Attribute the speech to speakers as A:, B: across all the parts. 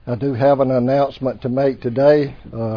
A: I do have an announcement to make today.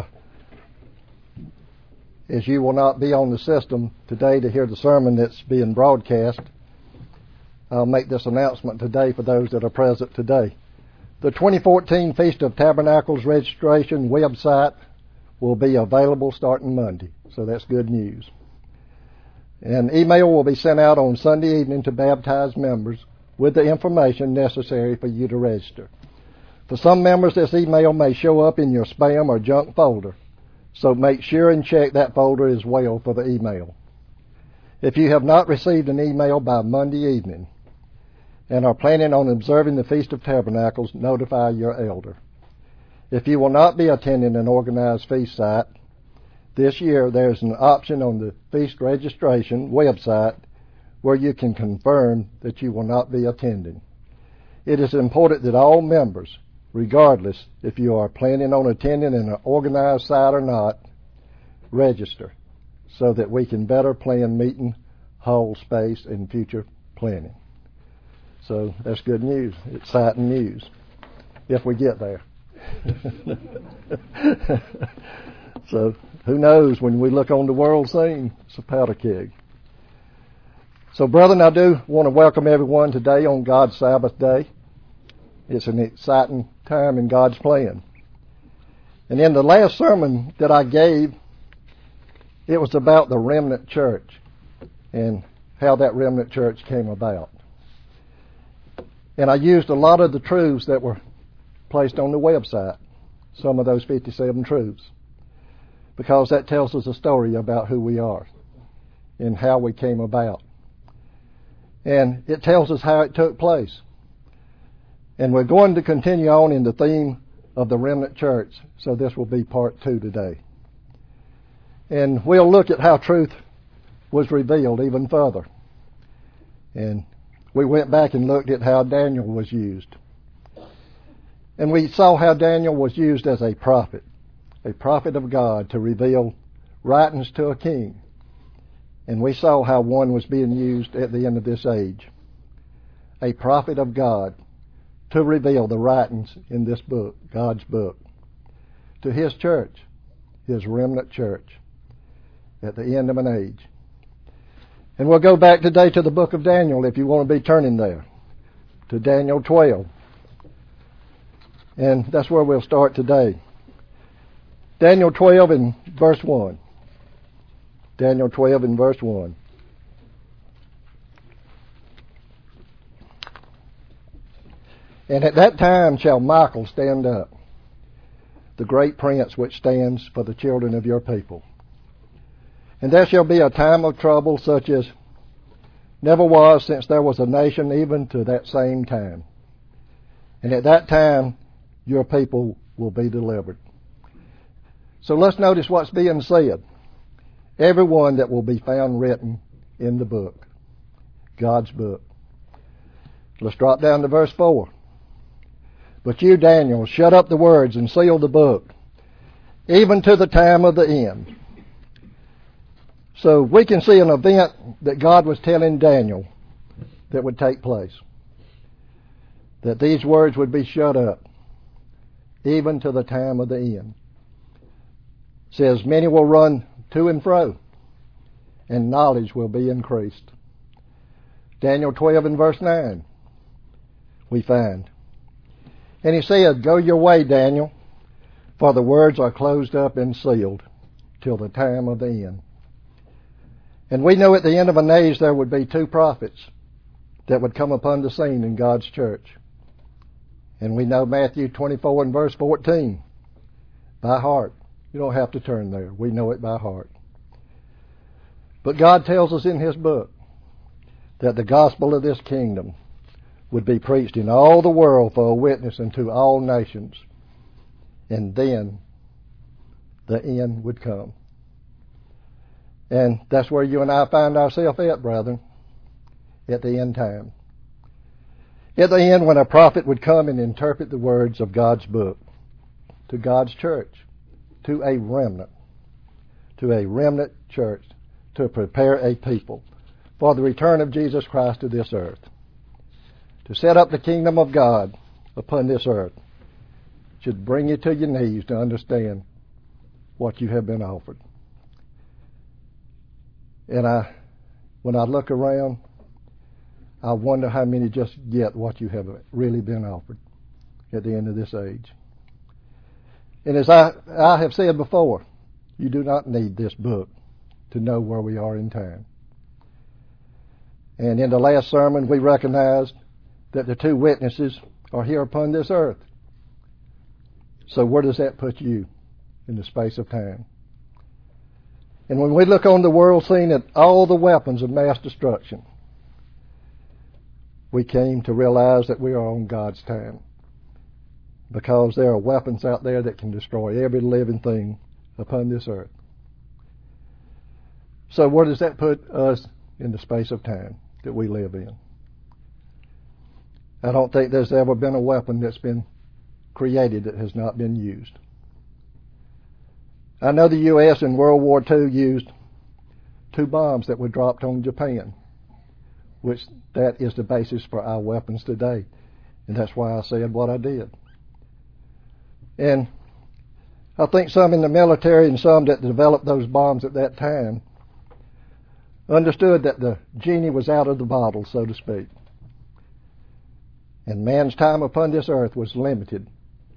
A: As you will not be on the system today to hear the sermon that's being broadcast, I'll make this announcement today for those that are present today. The 2014 Feast of Tabernacles registration website will be available starting Monday, so that's good news. An email will be sent out on Sunday evening to baptized members with the information necessary for you to register. For some members, this email may show up in your spam or junk folder, so make sure and check that folder as well for the email. If you have not received an email by Monday evening and are planning on observing the Feast of Tabernacles, notify your elder. If you will not be attending an organized feast site this year, there's an option on the feast registration website where you can confirm that you will not be attending. It is important that all members, regardless if you are planning on attending an organized site or not, register so that we can better plan meeting hall space and future planning. So that's good news, exciting news, if we get there. So who knows, when we look on the world scene, it's a powder keg. So brethren, I do want to welcome everyone today on God's Sabbath day. It's an exciting time in God's plan. And in the last sermon that I gave, it was about the remnant church and how that remnant church came about. And I used a lot of the truths that were placed on the website, some of those 57 truths, because that tells us a story about who we are and how we came about. And it tells us how it took place. And we're going to continue on in the theme of the remnant church, so this will be part 2 today. And we'll look at how truth was revealed even further. And we went back and looked at how Daniel was used. And we saw how Daniel was used as a prophet of God to reveal writings to a king. And we saw how one was being used at the end of this age, a prophet of God, to reveal the writings in this book, God's book, to His church, His remnant church, at the end of an age. And we'll go back today to the book of Daniel, if you want to be turning there, to Daniel 12. And that's where we'll start today. Daniel 12 in verse 1. Daniel 12 in verse 1. And at that time shall Michael stand up, the great prince which stands for the children of your people. And there shall be a time of trouble such as never was since there was a nation, even to that same time. And at that time your people will be delivered. So let's notice what's being said. Everyone that will be found written in the book, God's book. Let's drop down to verse 4. But you, Daniel, shut up the words and seal the book, even to the time of the end. So we can see an event that God was telling Daniel that would take place. That these words would be shut up, even to the time of the end. It says, many will run to and fro, and knowledge will be increased. Daniel 12 and verse 9, we find. And he said, go your way, Daniel, for the words are closed up and sealed till the time of the end. And we know at the end of an age there would be 2 prophets that would come upon the scene in God's church. And we know Matthew 24 and verse 14 by heart. You don't have to turn there. We know it by heart. But God tells us in His book that the gospel of this kingdom would be preached in all the world for a witness unto all nations. And then the end would come. And that's where you and I find ourselves at, brethren, at the end time. At the end, when a prophet would come and interpret the words of God's book to God's church, to a remnant church, to prepare a people for the return of Jesus Christ to this earth, to set up the kingdom of God upon this earth, should bring you to your knees to understand what you have been offered. And when I look around, I wonder how many just get what you have really been offered at the end of this age. And as I have said before, you do not need this book to know where we are in time. And in the last sermon, we recognized that the two witnesses are here upon this earth. So where does that put you in the space of time? And when we look on the world scene at all the weapons of mass destruction, we came to realize that we are on God's time, because there are weapons out there that can destroy every living thing upon this earth. So where does that put us in the space of time that we live in? I don't think there's ever been a weapon that's been created that has not been used. I know the U.S. in World War II used 2 bombs that were dropped on Japan, which that is the basis for our weapons today. And that's why I said what I did. And I think some in the military and some that developed those bombs at that time understood that the genie was out of the bottle, so to speak. And man's time upon this earth was limited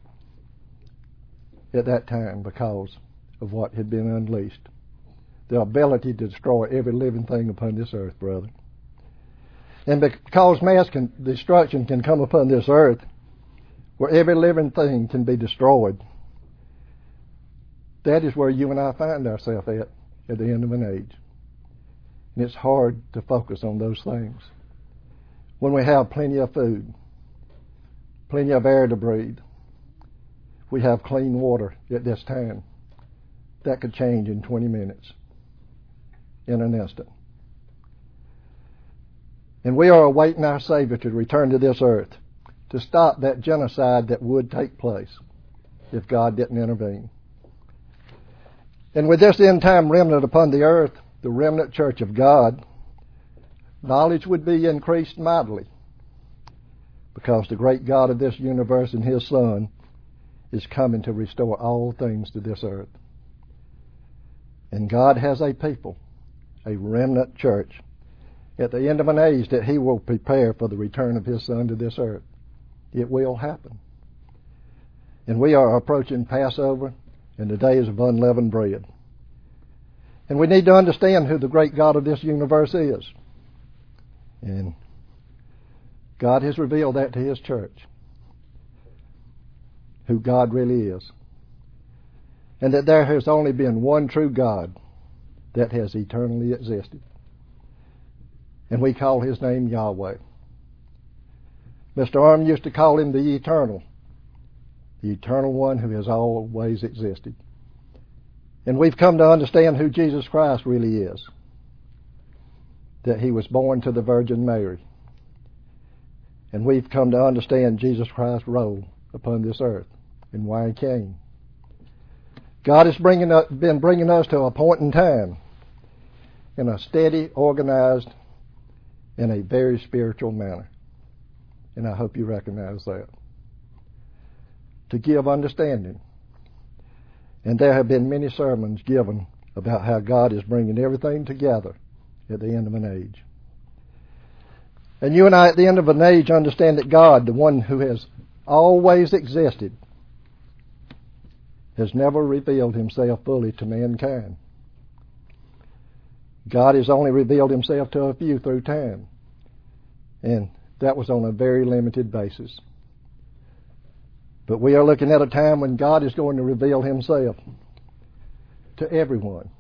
A: at that time because of what had been unleashed. The ability to destroy every living thing upon this earth, brother. And because mass destruction can come upon this earth, where every living thing can be destroyed, that is where you and I find ourselves at the end of an age. And it's hard to focus on those things. When we have plenty of food, plenty of air to breathe, we have clean water at this time, that could change in 20 minutes, in an instant. And we are awaiting our Savior to return to this earth to stop that genocide that would take place if God didn't intervene. And with this end time remnant upon the earth, the remnant church of God, knowledge would be increased mightily, because the great God of this universe and His Son is coming to restore all things to this earth. And God has a people, a remnant church, at the end of an age that He will prepare for the return of His Son to this earth. It will happen. And we are approaching Passover and the days of unleavened bread. And we need to understand who the great God of this universe is. And God has revealed that to His church, who God really is. And that there has only been one true God that has eternally existed. And we call His name Yahweh. Mr. Arm used to call Him the Eternal One who has always existed. And we've come to understand who Jesus Christ really is. That He was born to the Virgin Mary. And we've come to understand Jesus Christ's role upon this earth and why He came. God has been bringing us to a point in time in a steady, organized, in a very spiritual manner. And I hope you recognize that. To give understanding. And there have been many sermons given about how God is bringing everything together at the end of an age. And you and I at the end of an age understand that God, the one who has always existed, has never revealed Himself fully to mankind. God has only revealed Himself to a few through time. And that was on a very limited basis. But we are looking at a time when God is going to reveal Himself to everyone.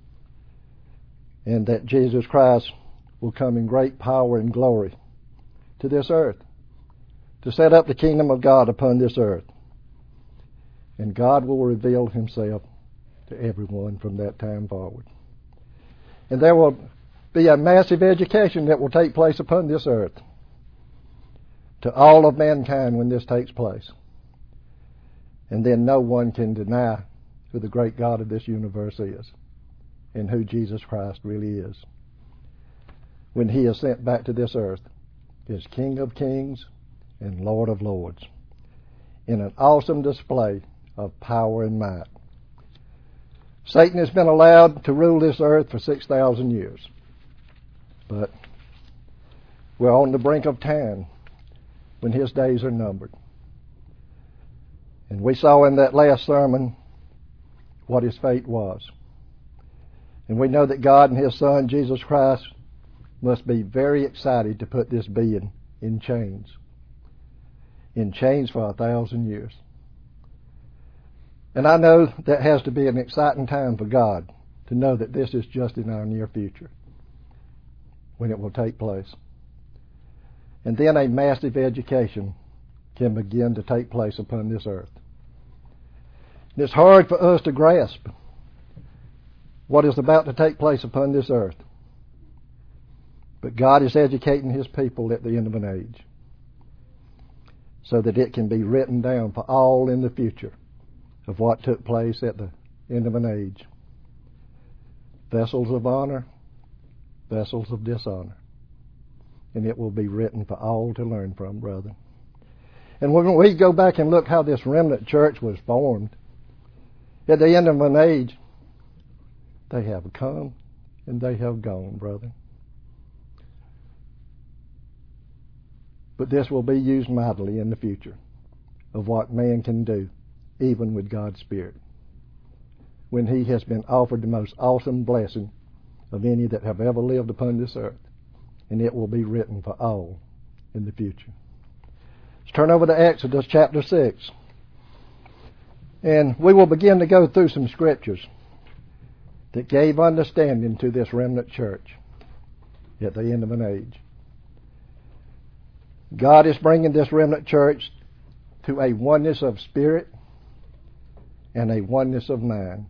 A: And that Jesus Christ will come in great power and glory to this earth to set up the kingdom of God upon this earth. And God will reveal Himself to everyone from that time forward. And there will be a massive education that will take place upon this earth to all of mankind when this takes place. And then no one can deny who the great God of this universe is and who Jesus Christ really is when He is sent back to this earth as King of Kings and Lord of Lords. in an awesome display of power and might. Satan has been allowed to rule this earth for 6,000 years. But we're on the brink of time when his days are numbered. And we saw in that last sermon what his fate was. And we know that God and his Son, Jesus Christ, must be very excited to put this being in chains. In chains for 1,000 years. And I know that has to be an exciting time for God to know that this is just in our near future when it will take place. And then a massive education can begin to take place upon this earth. And it's hard for us to grasp what is about to take place upon this earth. But God is educating his people at the end of an age so that it can be written down for all in the future of what took place at the end of an age. Vessels of honor, vessels of dishonor. And it will be written for all to learn from, brother. And when we go back and look how this remnant church was formed, at the end of an age, they have come and they have gone, brother. But this will be used mightily in the future of what man can do, even with God's Spirit, when he has been offered the most awesome blessing of any that have ever lived upon this earth. And it will be written for all in the future. Let's turn over to Exodus chapter 6. And we will begin to go through some scriptures that gave understanding to this remnant church at the end of an age. God is bringing this remnant church to a oneness of spirit and a oneness of mind.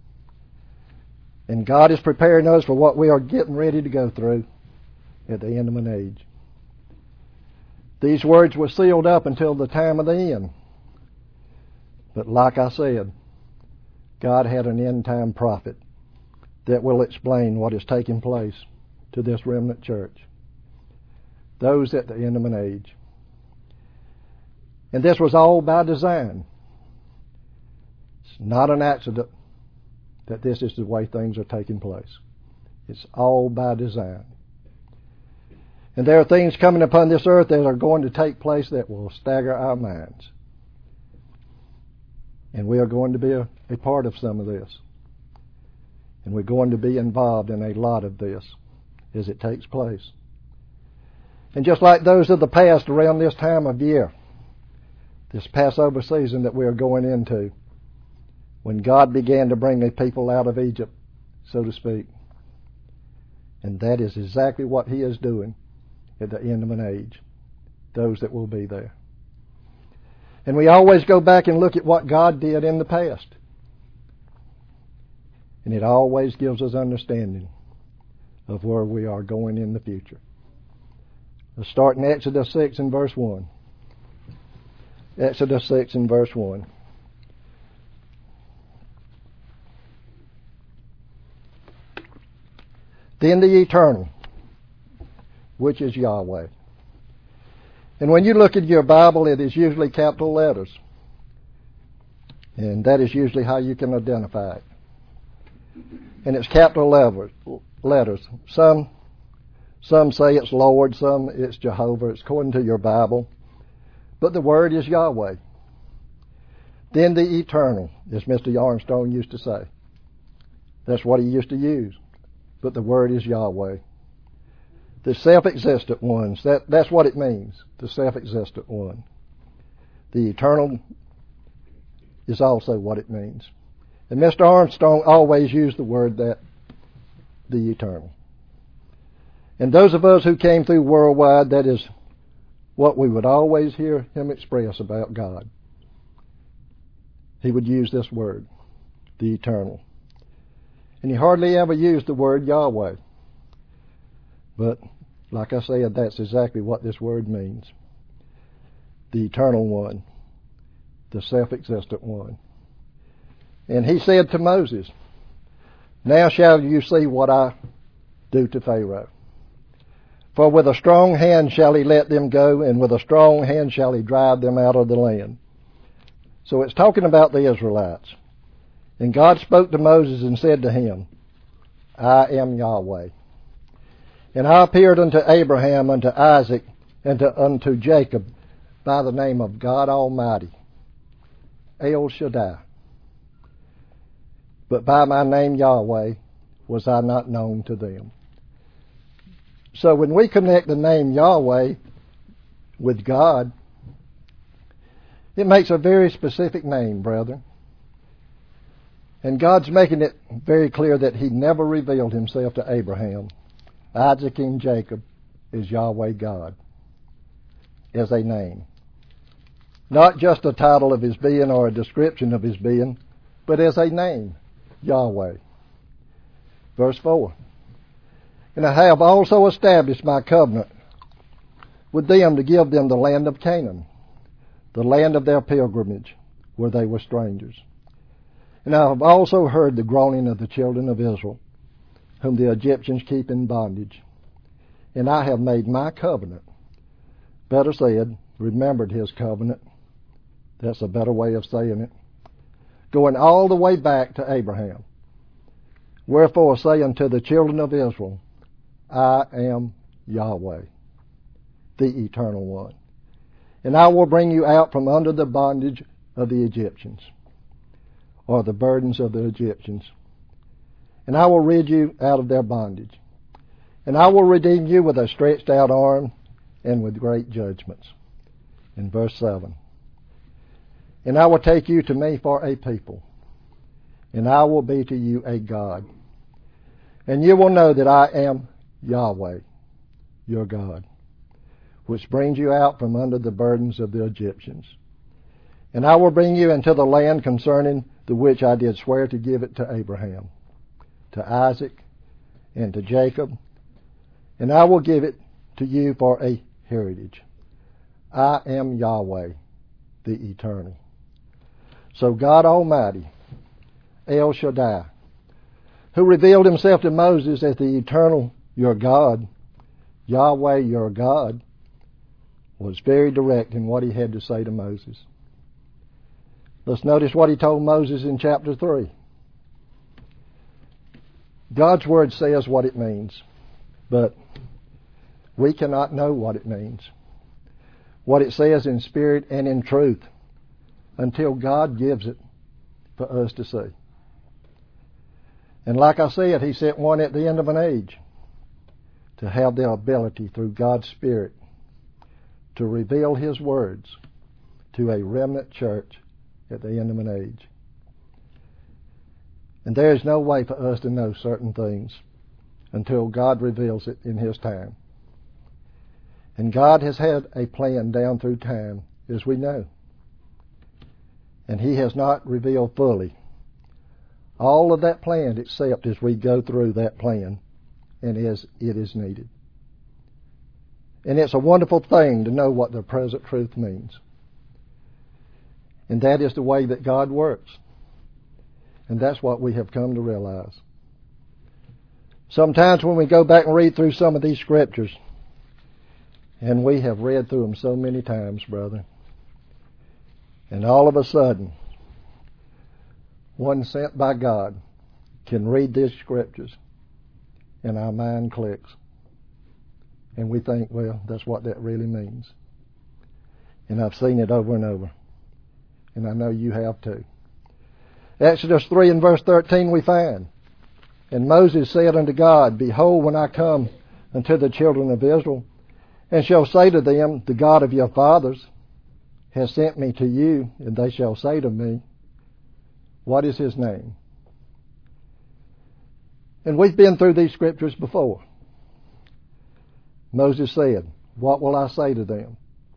A: And God is preparing us for what we are getting ready to go through at the end of an age. These words were sealed up until the time of the end. But like I said, God had an end-time prophet that will explain what is taking place to this remnant church. Those at the end of an age. And this was all by design. It's not an accident that this is the way things are taking place. It's all by design. And there are things coming upon this earth that are going to take place that will stagger our minds. And we are going to be a part of some of this. And we're going to be involved in a lot of this as it takes place. And just like those of the past around this time of year, this Passover season that we are going into, when God began to bring a people out of Egypt, so to speak. And that is exactly what he is doing at the end of an age, those that will be there. And we always go back and look at what God did in the past. And it always gives us understanding of where we are going in the future. Let's start in Exodus 6 and verse 1. Exodus 6 and verse 1. Then the Eternal, which is Yahweh. And when you look at your Bible, it is usually capital letters. And that is usually how you can identify it. And it's capital letters. Some say it's Lord, some it's Jehovah. It's according to your Bible. But the word is Yahweh. Then the Eternal, as Mr. Armstrong used to say. That's what he used to use. But the word is Yahweh. The self-existent ones, that's what it means, the self-existent one. The eternal is also what it means. And Mr. Armstrong always used the word that, the eternal. And those of us who came through worldwide, that is what we would always hear him express about God. He would use this word, the eternal. And he hardly ever used the word Yahweh. But, like I said, that's exactly what this word means. The eternal one. The self-existent one. And he said to Moses, "Now shall you see what I do to Pharaoh. For with a strong hand shall he let them go, and with a strong hand shall he drive them out of the land. So it's talking about the Israelites. And God spoke to Moses and said to him, I am Yahweh. And I appeared unto Abraham, unto Isaac, and unto Jacob by the name of God Almighty, El Shaddai. But by my name Yahweh was I not known to them. So when we connect the name Yahweh with God, it makes a very specific name, brethren. And God's making it very clear that He never revealed Himself to Abraham, Isaac, and Jacob as Yahweh God, as a name. Not just a title of His being or a description of His being, but as a name, Yahweh. Verse 4. And I have also established my covenant with them to give them the land of Canaan, the land of their pilgrimage, where they were strangers. And I have also heard the groaning of the children of Israel, whom the Egyptians keep in bondage. And I have made my covenant, better said, remembered His covenant. That's a better way of saying it. Going all the way back to Abraham. Wherefore say unto the children of Israel, I am Yahweh, the Eternal One. And I will bring you out from under the bondage of the Egyptians, or the burdens of the Egyptians. And I will rid you out of their bondage. And I will redeem you with a stretched out arm and with great judgments. In verse 7. And I will take you to me for a people, and I will be to you a God. And you will know that I am Yahweh, your God, which brings you out from under the burdens of the Egyptians. And I will bring you into the land concerning the which I did swear to give it to Abraham, to Isaac, and to Jacob, and I will give it to you for a heritage. I am Yahweh, the Eternal. So God Almighty, El Shaddai, who revealed Himself to Moses as the Eternal, your God, Yahweh, your God, was very direct in what He had to say to Moses. Let's notice what He told Moses in chapter 3. God's Word says what it means, but we cannot know what it means, what it says in spirit and in truth, until God gives it for us to see. And like I said, He sent one at the end of an age to have the ability through God's Spirit to reveal His words to a remnant church at the end of an age. And there is no way for us to know certain things until God reveals it in His time. And God has had a plan down through time, as we know. And He has not revealed fully all of that plan except as we go through that plan and as it is needed. And it's a wonderful thing to know what the present truth means. And that is the way that God works. And that's what we have come to realize. Sometimes when we go back and read through some of these scriptures, and we have read through them so many times, brother, and all of a sudden, one sent by God can read these scriptures, and our mind clicks. And we think, well, that's what that really means. And I've seen it over and over. And I know you have too. Exodus 3 and verse 13 we find, And Moses said unto God, Behold, when I come unto the children of Israel, and shall say to them, The God of your fathers has sent me to you, and they shall say to me, What is His name? And we've been through these scriptures before. Moses said, What will I say to them?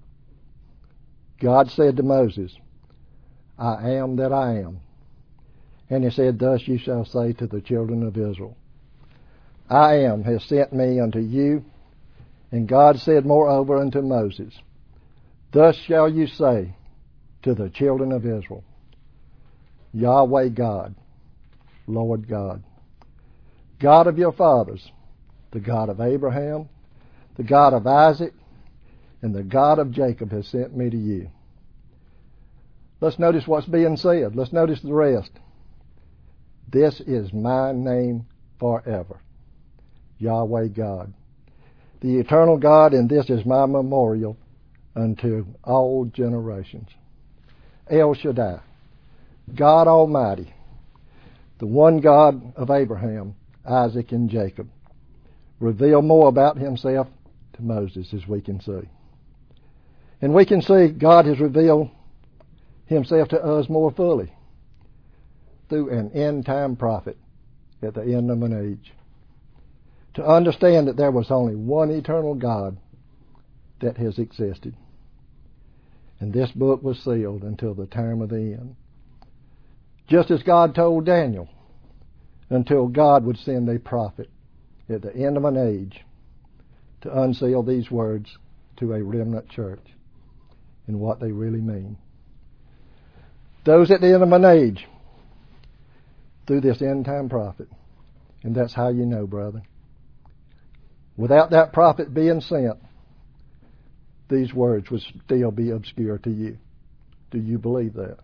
A: God said to Moses, I am that I am. And He said, Thus you shall say to the children of Israel, I am has sent me unto you. And God said moreover unto Moses, Thus shall you say to the children of Israel, Yahweh God, Lord God, God of your fathers, the God of Abraham, the God of Isaac, and the God of Jacob has sent me to you. let's notice what's being said. Let's notice the rest. This is my name forever, Yahweh God, the eternal God, and this is my memorial unto all generations. El Shaddai, God Almighty, the one God of Abraham, Isaac, and Jacob, revealed more about himself to Moses, as we can see. And we can see God has revealed himself to us more fully through an end-time prophet at the end of an age, to understand that there was only one eternal God that has existed. And this book was sealed until the time of the end. Just as God told Daniel, until God would send a prophet at the end of an age to unseal these words to a remnant church and what they really mean. Those at the end of an age through this end-time prophet. And that's how you know, brother. Without that prophet being sent, these words would still be obscure to you. Do you believe that?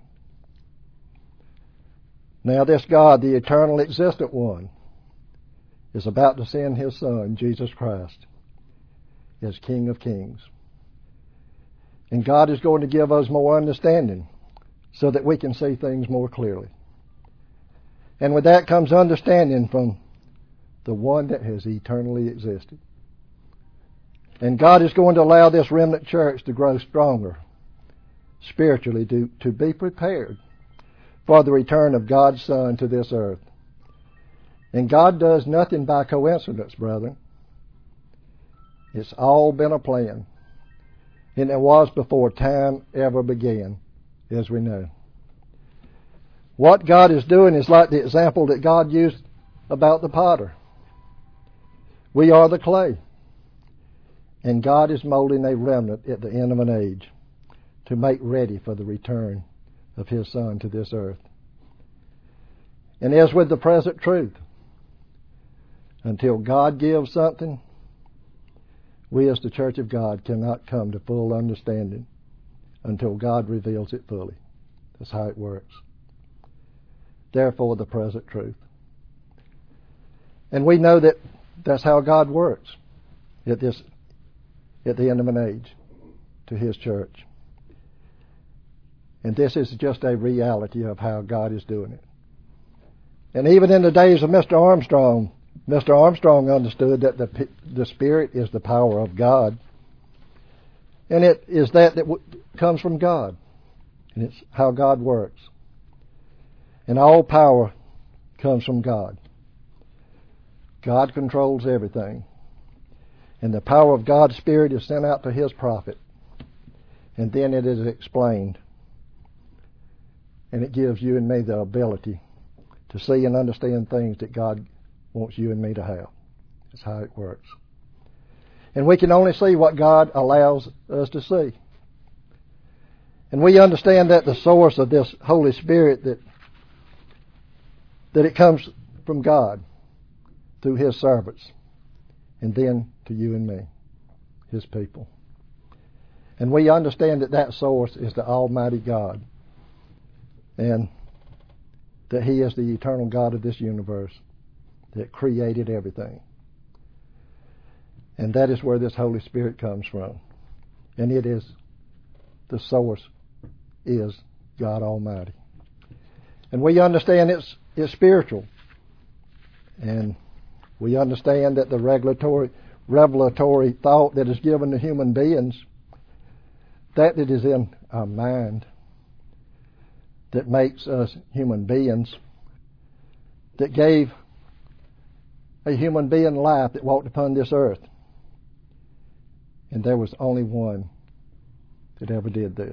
A: Now this God, the eternal existent one, is about to send his Son, Jesus Christ, as King of Kings. And God is going to give us more understanding so that we can see things more clearly. And with that comes understanding from the one that has eternally existed. And God is going to allow this remnant church to grow stronger spiritually, to be prepared for the return of God's Son to this earth. And God does nothing by coincidence, brethren. It's all been a plan. And it was before time ever began, as we know. What God is doing is like the example that God used about the potter. We are the clay. And God is molding a remnant at the end of an age to make ready for the return of his Son to this earth. And as with the present truth, until God gives something, we as the Church of God cannot come to full understanding until God reveals it fully. That's how it works. Therefore, the present truth. And we know that that's how God works at the end of an age to his church. And this is just a reality of how God is doing it. And even in the days of Mr. Armstrong understood that the Spirit is the power of God. And it is that comes from God. And it's how God works. And all power comes from God. God controls everything. And the power of God's Spirit is sent out to his prophet. And then it is explained. And it gives you and me the ability to see and understand things that God wants you and me to have. That's how it works. And we can only see what God allows us to see. And we understand that the source of this Holy Spirit, that it comes from God through his servants, and then to you and me, his people. And we understand that source is the Almighty God, and that he is the eternal God of this universe that created everything. And that is where this Holy Spirit comes from. And it is, the source is God Almighty. And we understand it's spiritual. And we understand that the revelatory thought that is given to human beings, that it is in our mind that makes us human beings, that gave a human being life that walked upon this earth. And there was only one that ever did this.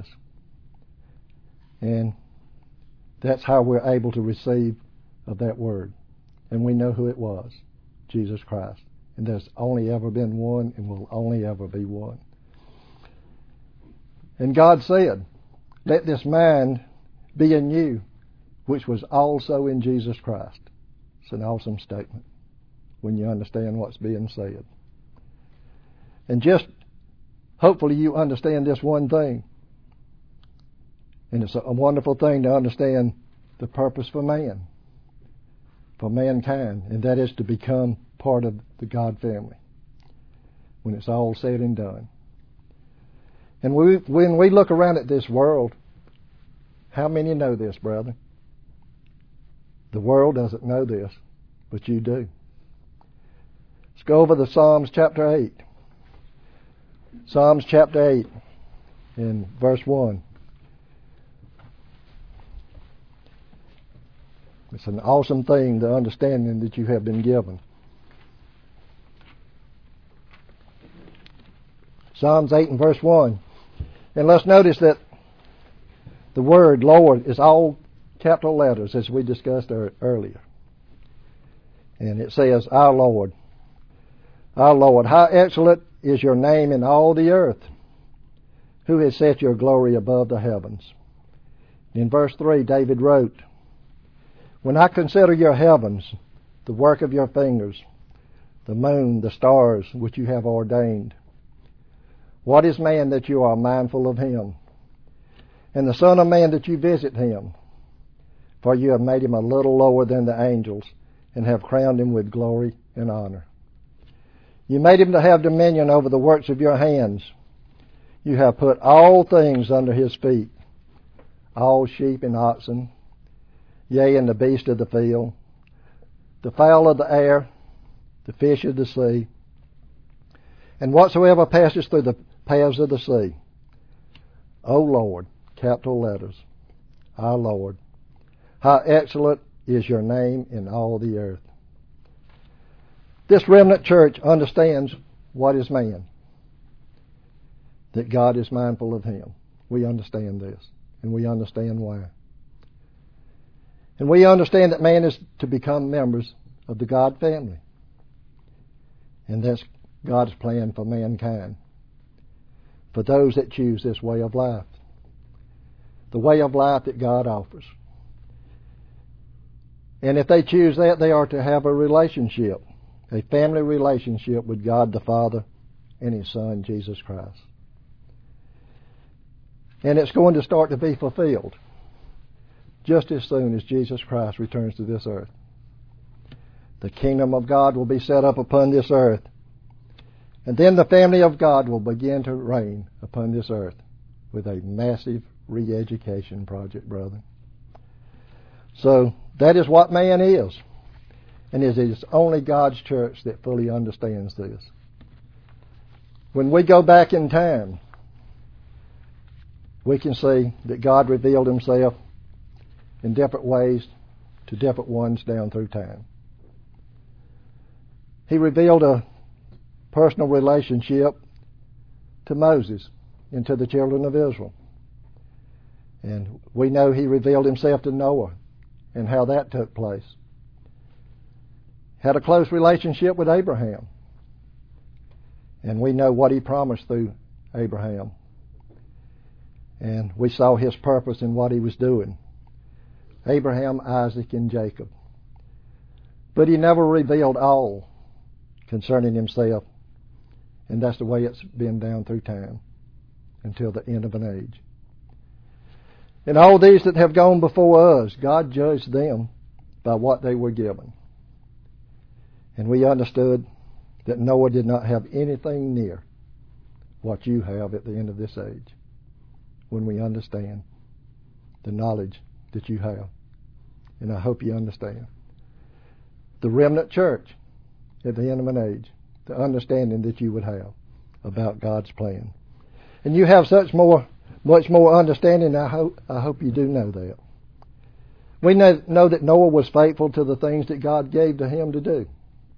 A: And that's how we're able to receive of that word. And we know who it was, Jesus Christ. And there's only ever been one and will only ever be one. And God said, let this mind be in you, which was also in Jesus Christ. It's an awesome statement when you understand what's being said. And just hopefully you understand this one thing. And it's a wonderful thing to understand the purpose for man, for mankind, and that is to become part of the God family when it's all said and done. And when we look around at this world, how many know this, brother? The world doesn't know this, but you do. Let's go over the Psalms chapter 8. Psalms chapter 8 in verse 1. It's an awesome thing, the understanding that you have been given. Psalms 8 and verse 1. And let's notice that the word Lord is all capital letters, as we discussed earlier. And it says, Our Lord, how excellent is your name in all the earth, who has set your glory above the heavens. In verse 3, David wrote, When I consider your heavens, the work of your fingers, the moon, the stars, which you have ordained, what is man that you are mindful of him, and the Son of Man that you visit him? For you have made him a little lower than the angels, and have crowned him with glory and honor. You made him to have dominion over the works of your hands. You have put all things under his feet, all sheep and oxen, yea, and the beast of the field, the fowl of the air, the fish of the sea, and whatsoever passes through the paths of the sea. O Lord, capital letters, our Lord, how excellent is your name in all the earth. This remnant church understands what is man, that God is mindful of him. We understand this, and we understand why. And we understand that man is to become members of the God family. And that's God's plan for mankind, for those that choose this way of life, the way of life that God offers. And if they choose that, they are to have a relationship, a family relationship with God the Father and His Son, Jesus Christ. And it's going to start to be fulfilled just as soon as Jesus Christ returns to this earth. The kingdom of God will be set up upon this earth, and then the family of God will begin to reign upon this earth with a massive re-education project, brother. So that is what man is. And it is only God's church that fully understands this. When we go back in time, we can see that God revealed Himself in different ways to different ones down through time. He revealed a personal relationship to Moses and to the children of Israel. And we know He revealed Himself to Noah and how that took place. Had a close relationship with Abraham. And we know what He promised through Abraham. And we saw His purpose in what He was doing. Abraham, Isaac, and Jacob. But He never revealed all concerning Himself. And that's the way it's been down through time until the end of an age. And all these that have gone before us, God judged them by what they were given. And we understood that Noah did not have anything near what you have at the end of this age, when we understand the knowledge that you have. And I hope you understand. The remnant church at the end of an age, the understanding that you would have about God's plan. And you have much more understanding. I hope you do know that. We know that Noah was faithful to the things that God gave to him to do.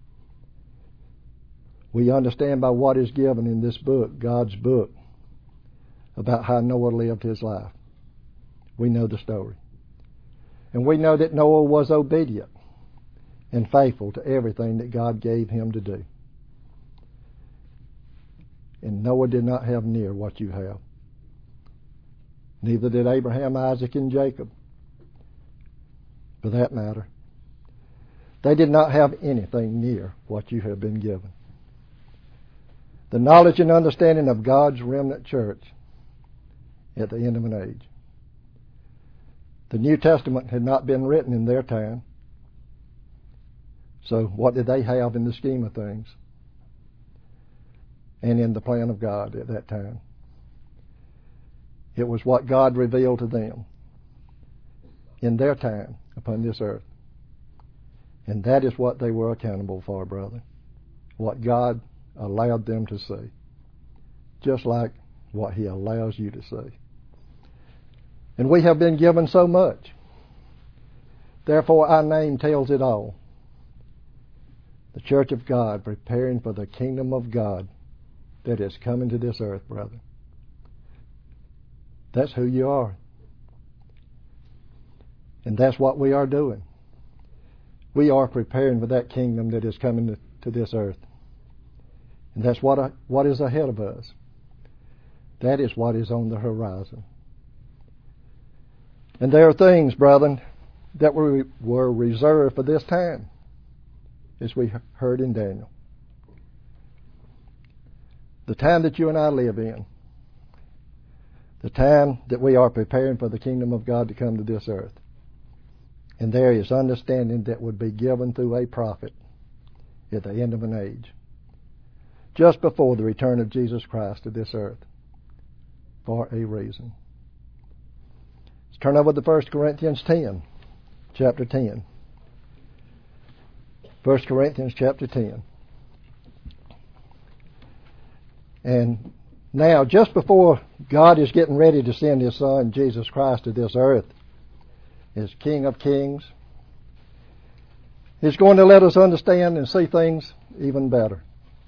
A: We understand by what is given in this book, God's book, about how Noah lived his life. We know the story. And we know that Noah was obedient and faithful to everything that God gave him to do. And Noah did not have near what you have. Neither did Abraham, Isaac, and Jacob, for that matter. They did not have anything near what you have been given. The knowledge and understanding of God's remnant church at the end of an age. The New Testament had not been written in their time. So what did they have in the scheme of things and in the plan of God at that time? It was what God revealed to them in their time upon this earth. And that is what they were accountable for, brother. What God allowed them to see. Just like what He allows you to see. And we have been given so much. Therefore our name tells it all. The church of God preparing for the kingdom of God that is coming to this earth, brother. That's who you are. And that's what we are doing. We are preparing for that kingdom that is coming to this earth. And that's what is ahead of us. That is what is on the horizon. And there are things, brethren, that were reserved for this time, as we heard in Daniel. The time that you and I live in, the time that we are preparing for the kingdom of God to come to this earth. And there is understanding that would be given through a prophet at the end of an age, just before the return of Jesus Christ to this earth, for a reason. Let's turn over to 1 Corinthians 10, chapter 10. 1 Corinthians chapter 10. And now, just before God is getting ready to send His Son, Jesus Christ, to this earth as King of Kings, He's going to let us understand and see things even better.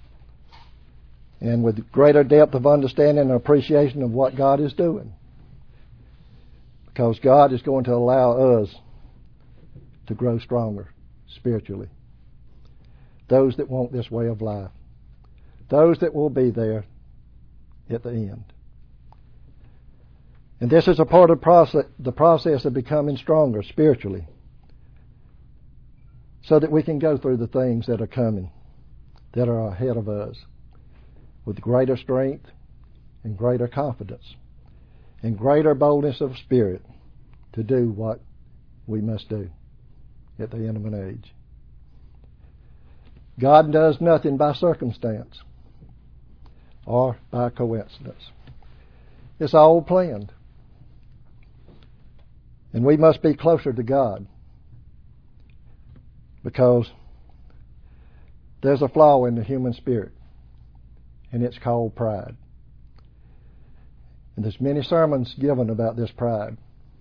A: And with greater depth of understanding and appreciation of what God is doing. Because God is going to allow us to grow stronger spiritually. Those that want this way of life. Those that will be there at the end. And this is a part of the process of becoming stronger spiritually, so that we can go through the things that are coming, that are ahead of us, with greater strength and greater confidence and greater boldness of spirit to do what we must do at the end of an age. God does nothing by circumstance or by coincidence. It's all planned. And we must be closer to God, because there's a flaw in the human spirit, and it's called pride. And there's many sermons given about this pride.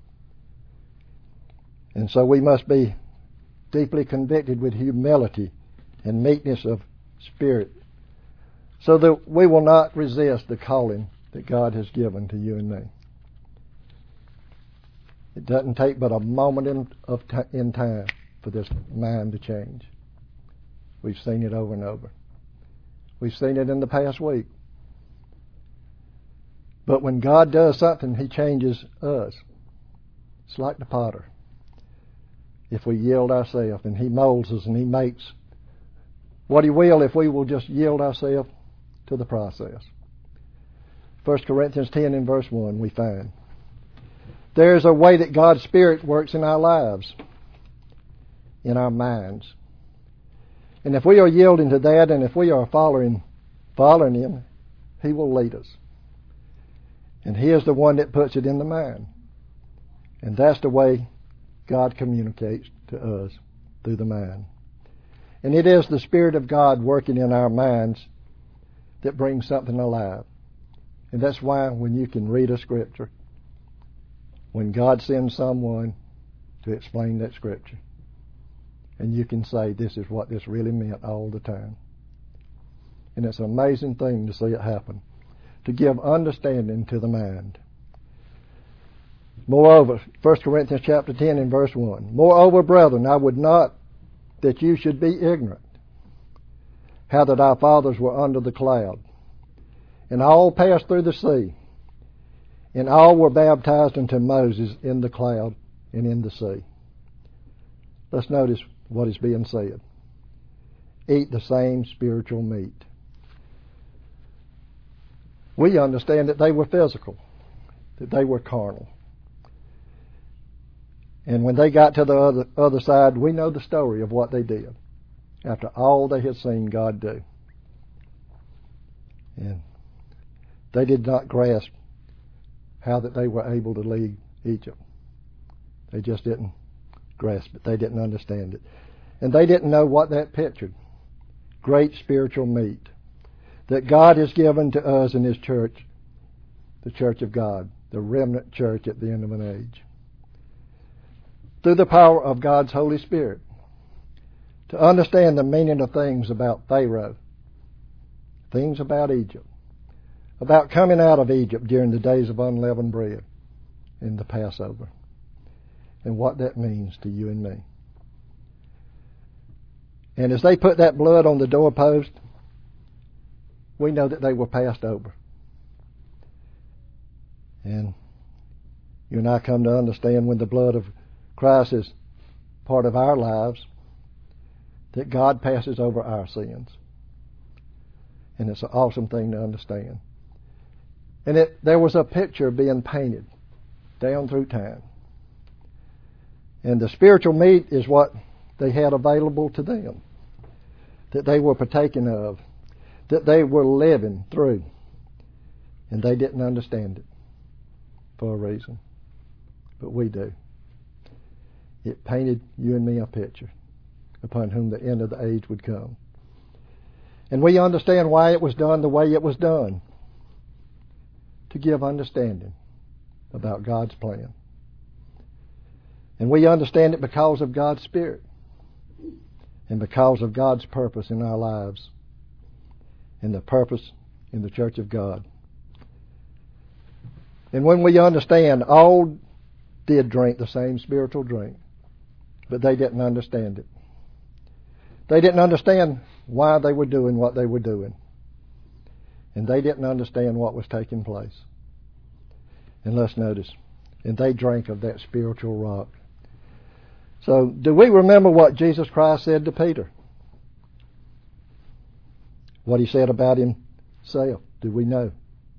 A: And so we must be deeply convicted with humility and meekness of spirit, so that we will not resist the calling that God has given to you and me. It doesn't take but a moment in time for this mind to change. We've seen it over and over. We've seen it in the past week. But when God does something, He changes us. It's like the potter. If we yield ourselves, and He molds us and He makes what He will if we will just yield ourselves to the process. 1 Corinthians 10 in verse 1 we find, there's a way that God's Spirit works in our lives, in our minds. And if we are yielding to that, and if we are following Him, He will lead us. And He is the one that puts it in the mind. And that's the way God communicates to us, through the mind. And it is the Spirit of God working in our minds that brings something alive. And that's why when you can read a scripture, when God sends someone to explain that scripture, and you can say, this is what this really meant all the time. And it's an amazing thing to see it happen, to give understanding to the mind. Moreover, 1 Corinthians chapter 10 and verse 1, moreover, brethren, I would not that you should be ignorant, how that our fathers were under the cloud, and all passed through the sea, and all were baptized unto Moses in the cloud and in the sea. Let's notice what is being said. Eat the same spiritual meat. We understand that they were physical, that they were carnal. And when they got to the other side, we know the story of what they did after all they had seen God do. And they did not grasp how that they were able to leave Egypt. They just didn't grasp it. They didn't understand it. And they didn't know what that pictured. Great spiritual meat that God has given to us in His church, the church of God, the remnant church at the end of an age. Through the power of God's Holy Spirit, to understand the meaning of things about Pharaoh, things about Egypt, about coming out of Egypt during the days of unleavened bread in the Passover, and what that means to you and me. And as they put that blood on the doorpost, we know that they were passed over. And you and I come to understand when the blood of Christ is part of our lives, that God passes over our sins. And it's an awesome thing to understand. And there was a picture being painted down through time. And the spiritual meat is what they had available to them, that they were partaking of, that they were living through. And they didn't understand it for a reason. But we do. It painted you and me a picture upon whom the end of the age would come. And we understand why it was done the way it was done, to give understanding about God's plan. And we understand it because of God's Spirit and because of God's purpose in our lives and the purpose in the church of God. And when we understand, all did drink the same spiritual drink, but they didn't understand it. They didn't understand why they were doing what they were doing. And they didn't understand what was taking place. And let's notice, and they drank of that spiritual rock. So, do we remember what Jesus Christ said to Peter? What He said about Himself, do we know?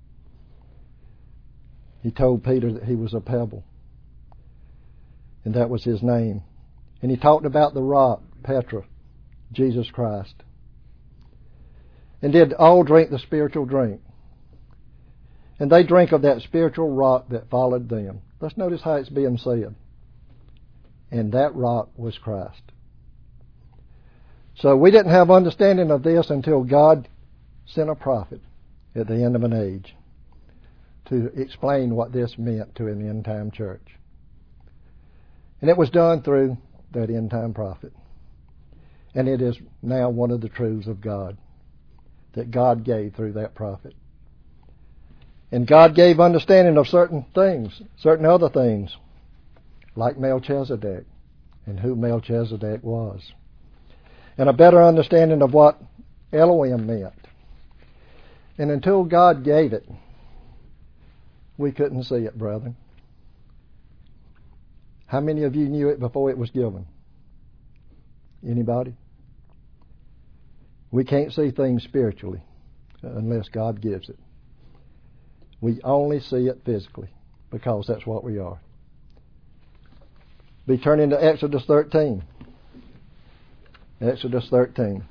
A: He told Peter that he was a pebble. And that was His name. And He talked about the rock, Petra, Jesus Christ. And did all drink the spiritual drink. And they drank of that spiritual rock that followed them. Let's notice how it's being said. And that rock was Christ. So we didn't have understanding of this until God sent a prophet at the end of an age to explain what this meant to an end-time church. And it was done through that end-time prophet. And it is now one of the truths of God that God gave through that prophet. And God gave understanding of certain things, certain other things, like Melchizedek and who Melchizedek was. And a better understanding of what Elohim meant. And until God gave it, we couldn't see it, brethren. How many of you knew it before it was given? Anybody? We can't see things spiritually unless God gives it. We only see it physically because that's what we are. Be turning to Exodus 13. Exodus 13.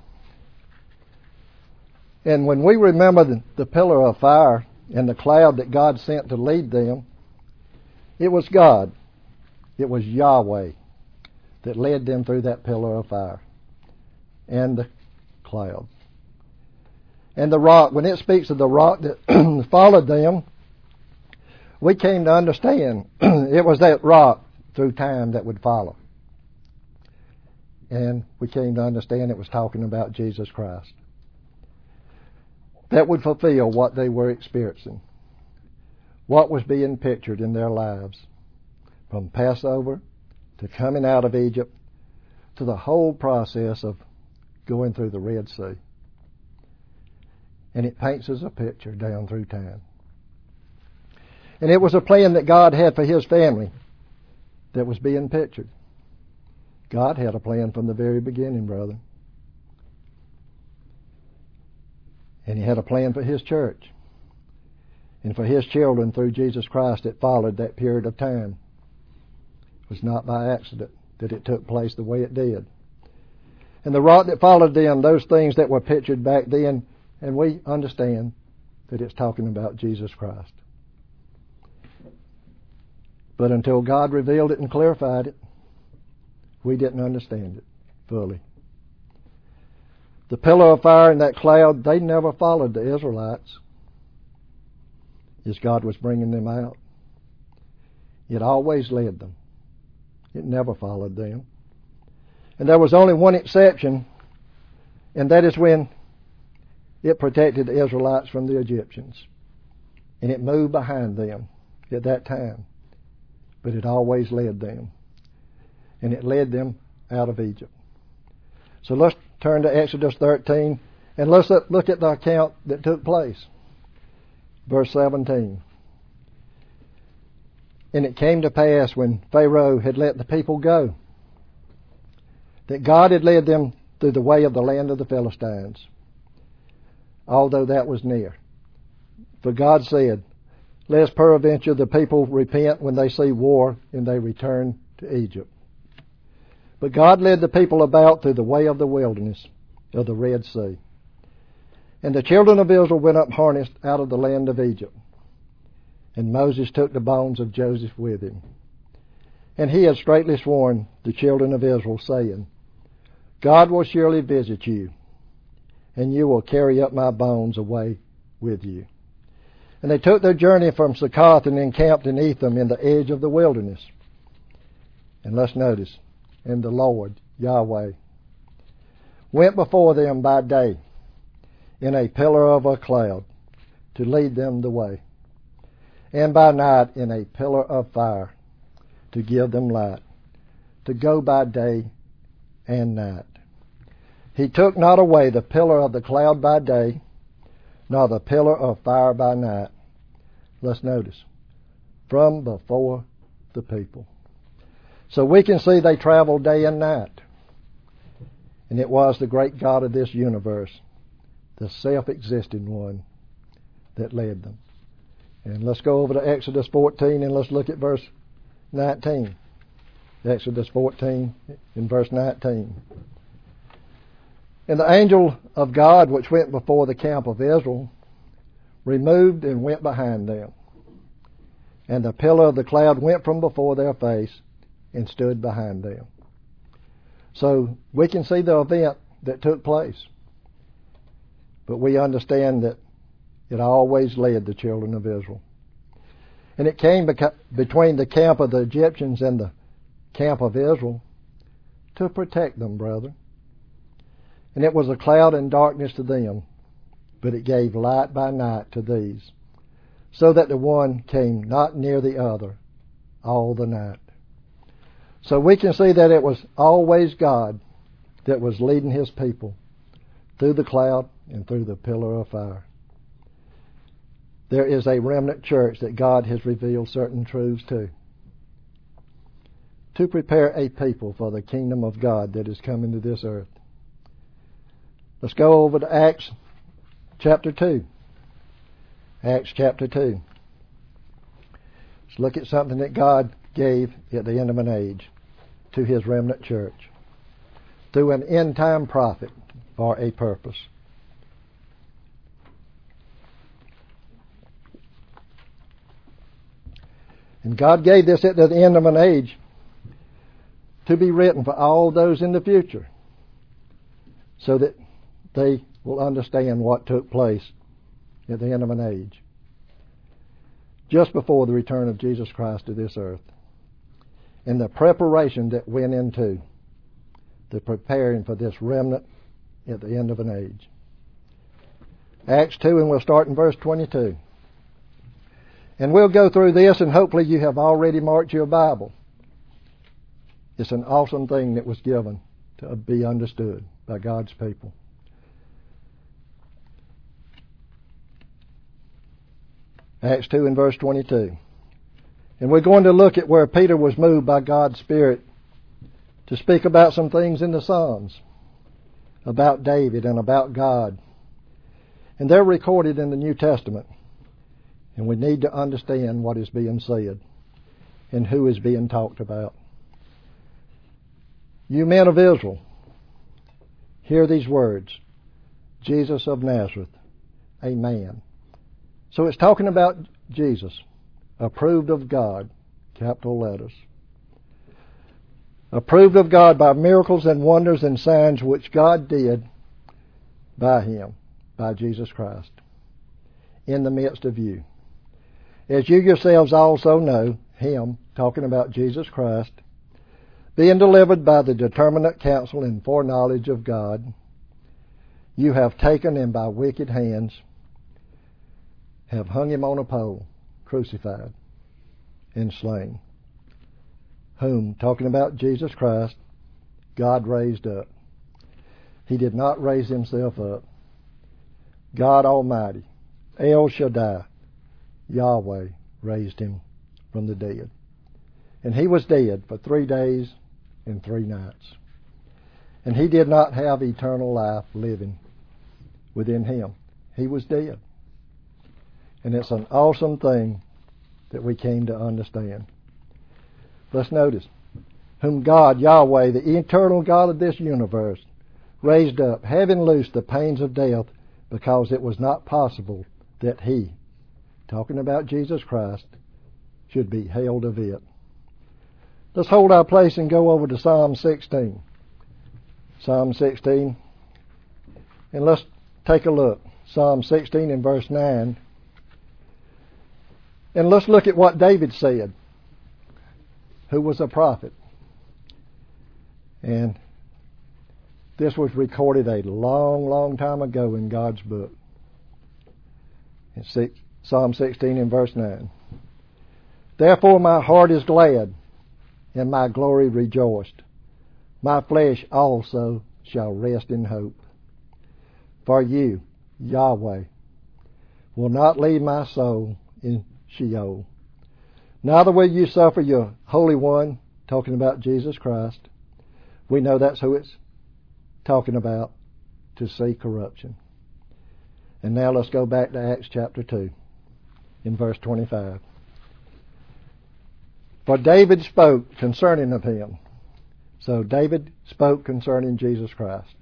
A: And when we remember the pillar of fire and the cloud that God sent to lead them, it was God. It was Yahweh that led them through that pillar of fire and the cloud. And the rock, when it speaks of the rock that followed them, we came to understand it was that rock through time that would follow. And we came to understand it was talking about Jesus Christ. That would fulfill what they were experiencing, what was being pictured in their lives, from Passover to coming out of Egypt to the whole process of going through the Red Sea. And it paints us a picture down through time. And it was a plan that God had for His family that was being pictured. God had a plan from the very beginning, brother. And He had a plan for His church and for His children through Jesus Christ that followed that period of time was not by accident that it took place the way it did. And the rock that followed them, those things that were pictured back then, and we understand that it's talking about Jesus Christ. But until God revealed it and clarified it, we didn't understand it fully. The pillar of fire and that cloud, they never followed the Israelites as God was bringing them out. It always led them. It never followed them. And there was only one exception, and that is when it protected the Israelites from the Egyptians. And it moved behind them at that time. But it always led them. And it led them out of Egypt. So let's turn to Exodus 13, and let's look at the account that took place. Verse 17. And it came to pass when Pharaoh had let the people go, that God had led them through the way of the land of the Philistines, although that was near. For God said, lest peradventure the people repent when they see war and they return to Egypt. But God led the people about through the way of the wilderness of the Red Sea. And the children of Israel went up harnessed out of the land of Egypt. And Moses took the bones of Joseph with him. And he had straitly sworn the children of Israel, saying, God will surely visit you, and you will carry up my bones away with you. And they took their journey from Succoth and encamped in Etham in the edge of the wilderness. And let's notice, and the Lord, Yahweh, went before them by day in a pillar of a cloud to lead them the way, and by night in a pillar of fire to give them light, to go by day and night. He took not away the pillar of the cloud by day, nor the pillar of fire by night. Let's notice, from before the people. So we can see they traveled day and night. And it was the great God of this universe, the self-existing one, that led them. And let's go over to Exodus 14 and let's look at verse 19. Exodus 14 in verse 19. And the angel of God which went before the camp of Israel removed and went behind them. And the pillar of the cloud went from before their face and stood behind them. So we can see the event that took place. But we understand that it always led the children of Israel. And it came between the camp of the Egyptians and the camp of Israel to protect them, brethren. And it was a cloud and darkness to them, but it gave light by night to these, so that the one came not near the other all the night. So we can see that it was always God that was leading His people through the cloud and through the pillar of fire. There is a remnant church that God has revealed certain truths to prepare a people for the kingdom of God that is coming to this earth. Let's go over to Acts chapter 2. Acts chapter 2. Let's look at something that God gave at the end of an age to His remnant church through an end-time prophet for a purpose. And God gave this at the end of an age to be written for all those in the future, so that they will understand what took place at the end of an age, just before the return of Jesus Christ to this earth, and the preparation that went into the preparing for this remnant at the end of an age. Acts 2, and we'll start in verse 22. And we'll go through this, and hopefully you have already marked your Bible. It's an awesome thing that was given to be understood by God's people. Acts 2 and verse 22. And we're going to look at where Peter was moved by God's Spirit to speak about some things in the Psalms, about David and about God. And they're recorded in the New Testament. And we need to understand what is being said and who is being talked about. You men of Israel, hear these words, Jesus of Nazareth, a man. So it's talking about Jesus, approved of God, capital letters. Approved of God by miracles and wonders and signs which God did by Him, by Jesus Christ, in the midst of you. As you yourselves also know, Him, talking about Jesus Christ, being delivered by the determinate counsel and foreknowledge of God, you have taken and by wicked hands have hung Him on a pole, crucified and slain, whom, talking about Jesus Christ, God raised up. He did not raise Himself up. God Almighty, El Shaddai, Yahweh, raised Him from the dead. And He was dead for 3 days and 3 nights. And He did not have eternal life living within Him. He was dead. And it's an awesome thing that we came to understand. Let's notice, whom God, Yahweh, the eternal God of this universe, raised up, having loosed the pains of death, because it was not possible that He, talking about Jesus Christ, should be held of it. Let's hold our place and go over to Psalm 16. Psalm 16. And let's take a look. Psalm 16 and verse 9. And let's look at what David said, who was a prophet. And this was recorded a long, long time ago in God's book. In Psalm 16 and verse 9. Therefore my heart is glad, and my glory rejoiced. My flesh also shall rest in hope. For you, Yahweh, will not leave my soul in Sheol. Neither will you suffer your Holy One, talking about Jesus Christ. We know that's who it's talking about, to see corruption. And now let's go back to Acts chapter 2 in verse 25. For David spoke concerning of Him. So David spoke concerning Jesus Christ.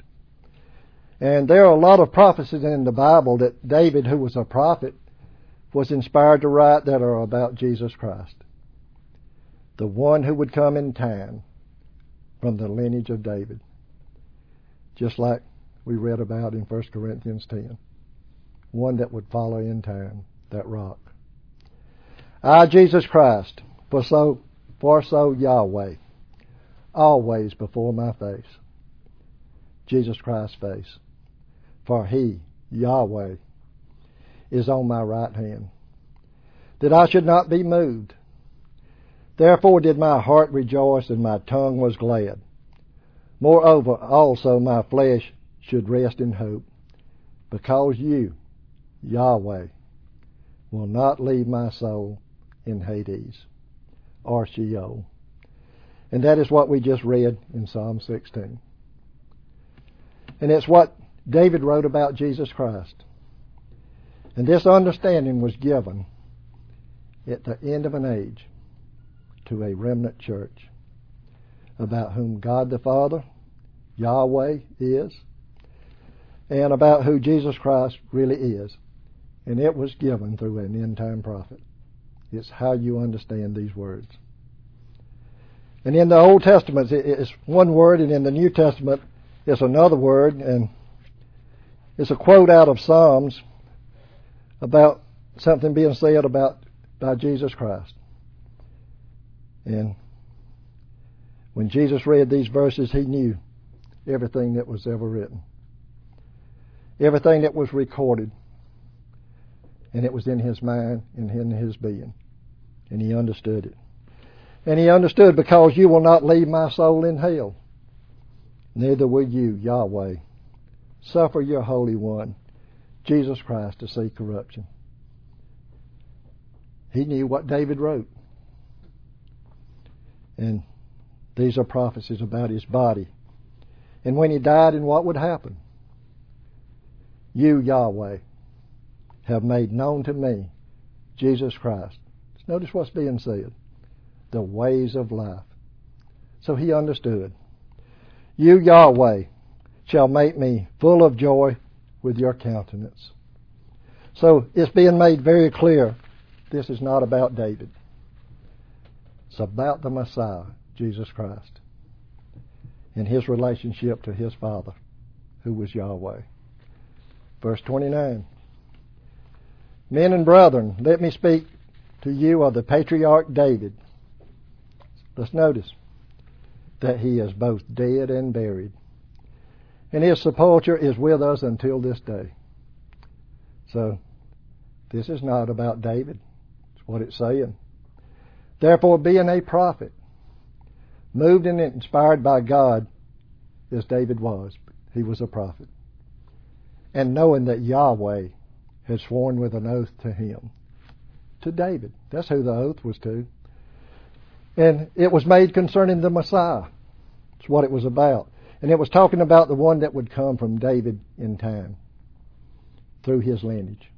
A: And there are a lot of prophecies in the Bible that David, who was a prophet, was inspired to write that are about Jesus Christ, the one who would come in time from the lineage of David, just like we read about in 1 Corinthians 10, one that would follow in time, that rock. I, Jesus Christ, for so Yahweh, always before my face, Jesus Christ's face, for He, Yahweh, is on my right hand, that I should not be moved. Therefore did my heart rejoice, and my tongue was glad. Moreover also my flesh should rest in hope, because you, Yahweh, will not leave my soul in Hades or Sheol. And that is what we just read in Psalm 16. And it's what David wrote about Jesus Christ. And this understanding was given at the end of an age to a remnant church about whom God the Father, Yahweh, is, and about who Jesus Christ really is. And it was given through an end-time prophet. It's how you understand these words. And in the Old Testament, it's one word, and in the New Testament, it's another word, and it's a quote out of Psalms about something being said by Jesus Christ. And when Jesus read these verses, He knew everything that was ever written, everything that was recorded, and it was in His mind and in His being, and He understood it. And He understood, because you will not leave my soul in hell, neither will you, Yahweh, suffer your Holy One, Jesus Christ, to see corruption. He knew what David wrote. And these are prophecies about His body. And when He died and what would happen. You, Yahweh, have made known to me Jesus Christ. Notice what's being said. The ways of life. So He understood. You, Yahweh, shall make me full of joy with your countenance. So it's being made very clear this is not about David. It's about the Messiah, Jesus Christ, and his relationship to his Father, who was Yahweh. Verse 29. Men and brethren, let me speak to you of the patriarch David. Let's notice that he is both dead and buried, and his sepulchre is with us until this day. So, this is not about David. It's what it's saying. Therefore, being a prophet, moved and inspired by God, as David was, he was a prophet, and knowing that Yahweh had sworn with an oath to him, to David. That's who the oath was to. And it was made concerning the Messiah. That's what it was about. And it was talking about the one that would come from David in time, through his lineage.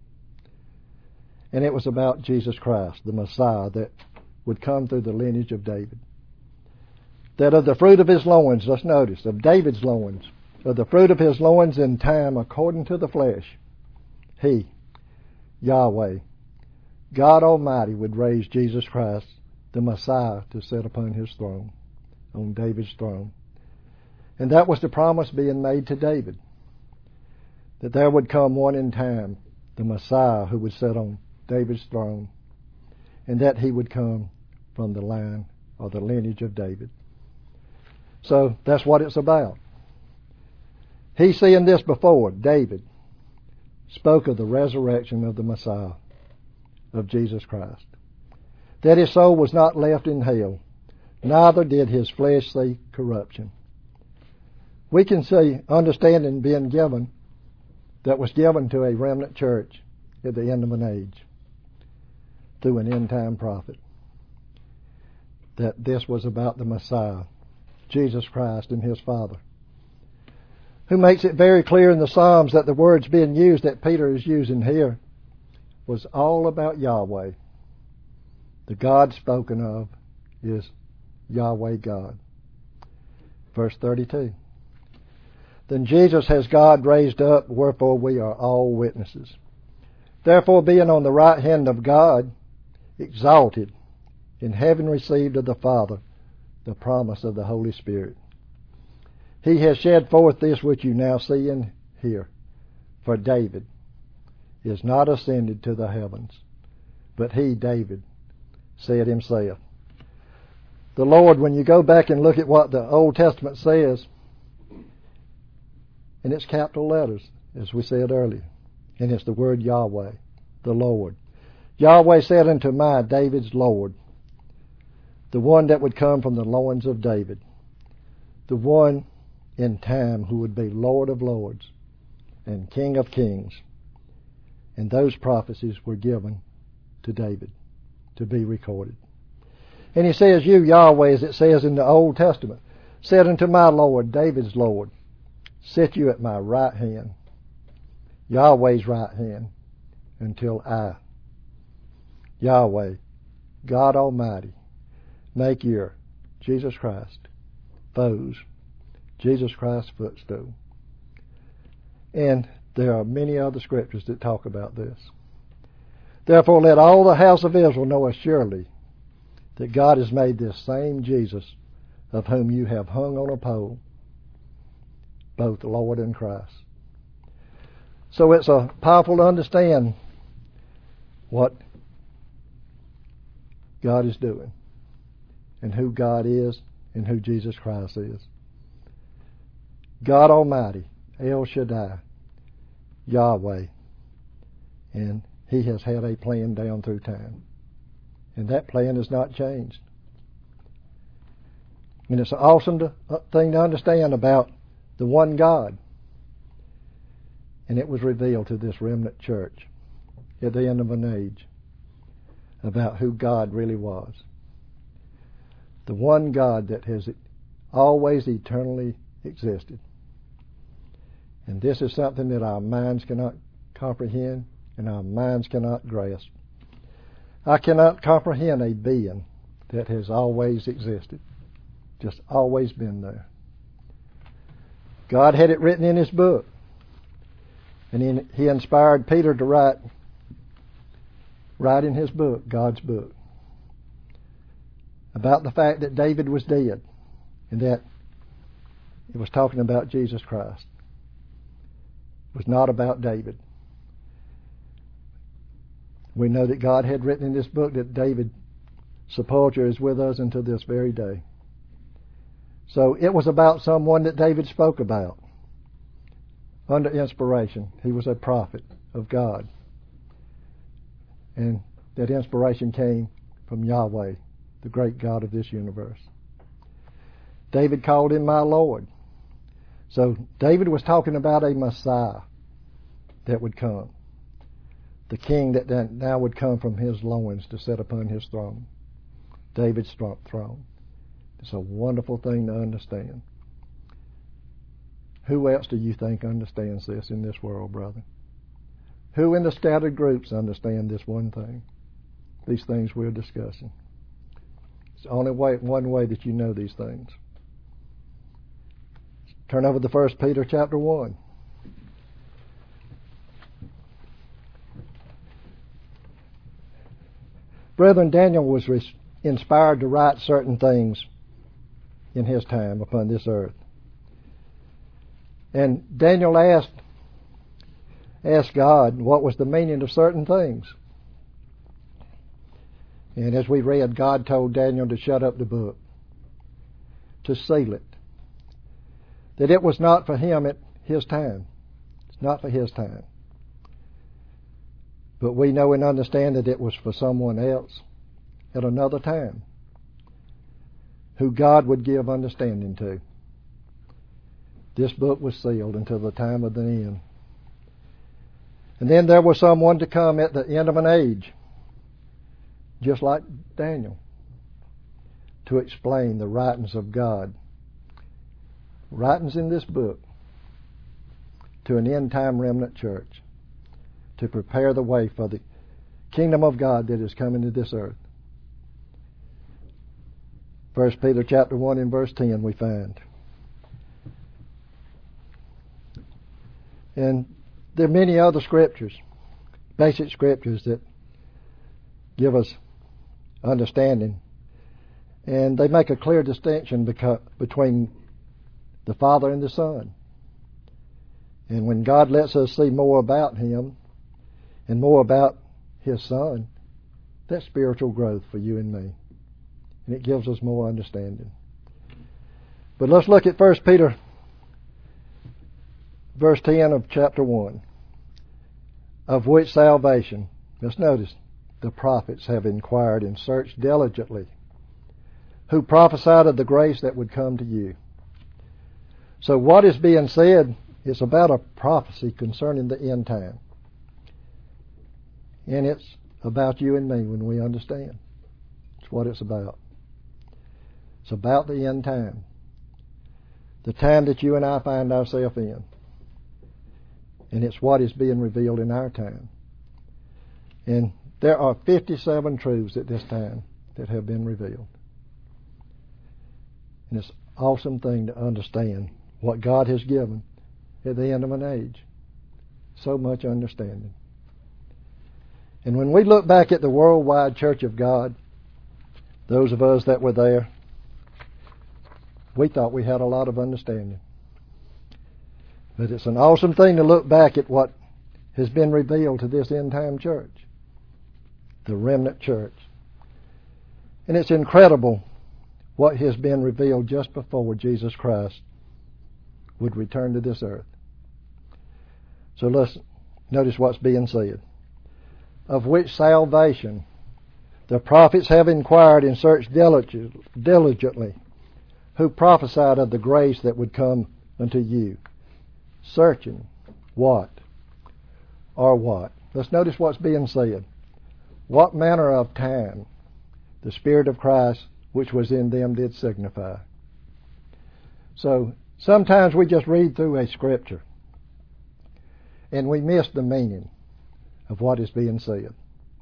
A: And it was about Jesus Christ, the Messiah, that would come through the lineage of David. That of the fruit of his loins, let's notice, of David's loins, of the fruit of his loins in time according to the flesh, he, Yahweh, God Almighty, would raise Jesus Christ, the Messiah, to sit upon his throne, on David's throne. And that was the promise being made to David, that there would come one in time, the Messiah, who would sit on David's throne, and that he would come from the line or the lineage of David. So that's what it's about. He, seeing this before, David, spoke of the resurrection of the Messiah, of Jesus Christ, that his soul was not left in hell, neither did his flesh see corruption. We can see understanding being given that was given to a remnant church at the end of an age through an end-time prophet, that this was about the Messiah, Jesus Christ, and his Father, who makes it very clear in the Psalms that the words being used that Peter is using here was all about Yahweh. The God spoken of is Yahweh God. Verse 32. Then Jesus has God raised up, wherefore we are all witnesses. Therefore, being on the right hand of God, exalted, in having received of the Father the promise of the Holy Spirit, he has shed forth this which you now see and hear. For David is not ascended to the heavens, but he, David, said himself. The Lord, when you go back and look at what the Old Testament says, and it's capital letters, as we said earlier, and it's the word Yahweh, the Lord. Yahweh said unto my David's Lord, the one that would come from the loins of David, the one in time who would be Lord of lords and King of kings. And those prophecies were given to David to be recorded. And he says, you, Yahweh, as it says in the Old Testament, said unto my Lord, David's Lord, sit you at my right hand, Yahweh's right hand, until I, Yahweh, God Almighty, make your, Jesus Christ, foes, Jesus Christ's footstool. And there are many other scriptures that talk about this. Therefore let all the house of Israel know assuredly that God has made this same Jesus, of whom you have hung on a pole, both Lord and Christ. So it's powerful to understand what God is doing, and who God is, and who Jesus Christ is. God Almighty, El Shaddai, Yahweh, and he has had a plan down through time. And that plan has not changed. And it's an awesome thing to understand about the one God. And it was revealed to this remnant church at the end of an age about who God really was. The one God that has always eternally existed. And this is something that our minds cannot comprehend and our minds cannot grasp. I cannot comprehend a being that has always existed, just always been there. God had it written in His book. And He inspired Peter to write in his book, God's book, about the fact that David was dead and that it was talking about Jesus Christ. It was not about David. We know that God had written in this book that David's sepulchre is with us until this very day. So it was about someone that David spoke about under inspiration. He was a prophet of God. And that inspiration came from Yahweh, the great God of this universe. David called Him my Lord. So David was talking about a Messiah that would come. The king that now would come from his loins to sit upon his throne. David's throne. It's a wonderful thing to understand. Who else do you think understands this in this world, brother? Who in the scattered groups understand this one thing? These things we're discussing. It's the only one way that you know these things. Turn over to 1 Peter chapter 1. Brethren, Daniel was inspired to write certain things in his time upon this earth. And Daniel asked God what was the meaning of certain things. And as we read, God told Daniel to shut up the book, to seal it. That it was not for him at his time. It's not for his time. But we know and understand that it was for someone else at another time who God would give understanding to. This book was sealed until the time of the end. And then there was someone to come at the end of an age, just like Daniel, to explain the writings of God. Writings in this book to an end-time remnant church to prepare the way for the kingdom of God that is coming to this earth. 1 Peter chapter 1 and verse 10 we find. And there are many other scriptures, basic scriptures that give us understanding. And they make a clear distinction between the Father and the Son. And when God lets us see more about Him and more about His Son, that's spiritual growth for you and me. And it gives us more understanding. But let's look at 1 Peter verse 10 of chapter 1. Of which salvation, let's notice, the prophets have inquired and searched diligently, who prophesied of the grace that would come to you. So what is being said is about a prophecy concerning the end time. And it's about you and me when we understand. It's what it's about. It's about the end time. The time that you and I find ourselves in. And it's what is being revealed in our time. And there are 57 truths at this time that have been revealed. And it's an awesome thing to understand what God has given at the end of an age. So much understanding. And when we look back at the worldwide Church of God, those of us that were there, we thought we had a lot of understanding. But it's an awesome thing to look back at what has been revealed to this end-time church, the remnant church. And it's incredible what has been revealed just before Jesus Christ would return to this earth. So let's notice what's being said. Of which salvation the prophets have inquired and searched diligently, who prophesied of the grace that would come unto you. Searching what? Or what? Let's notice what's being said. What manner of time the Spirit of Christ which was in them did signify. So sometimes we just read through a scripture and we miss the meaning of what is being said.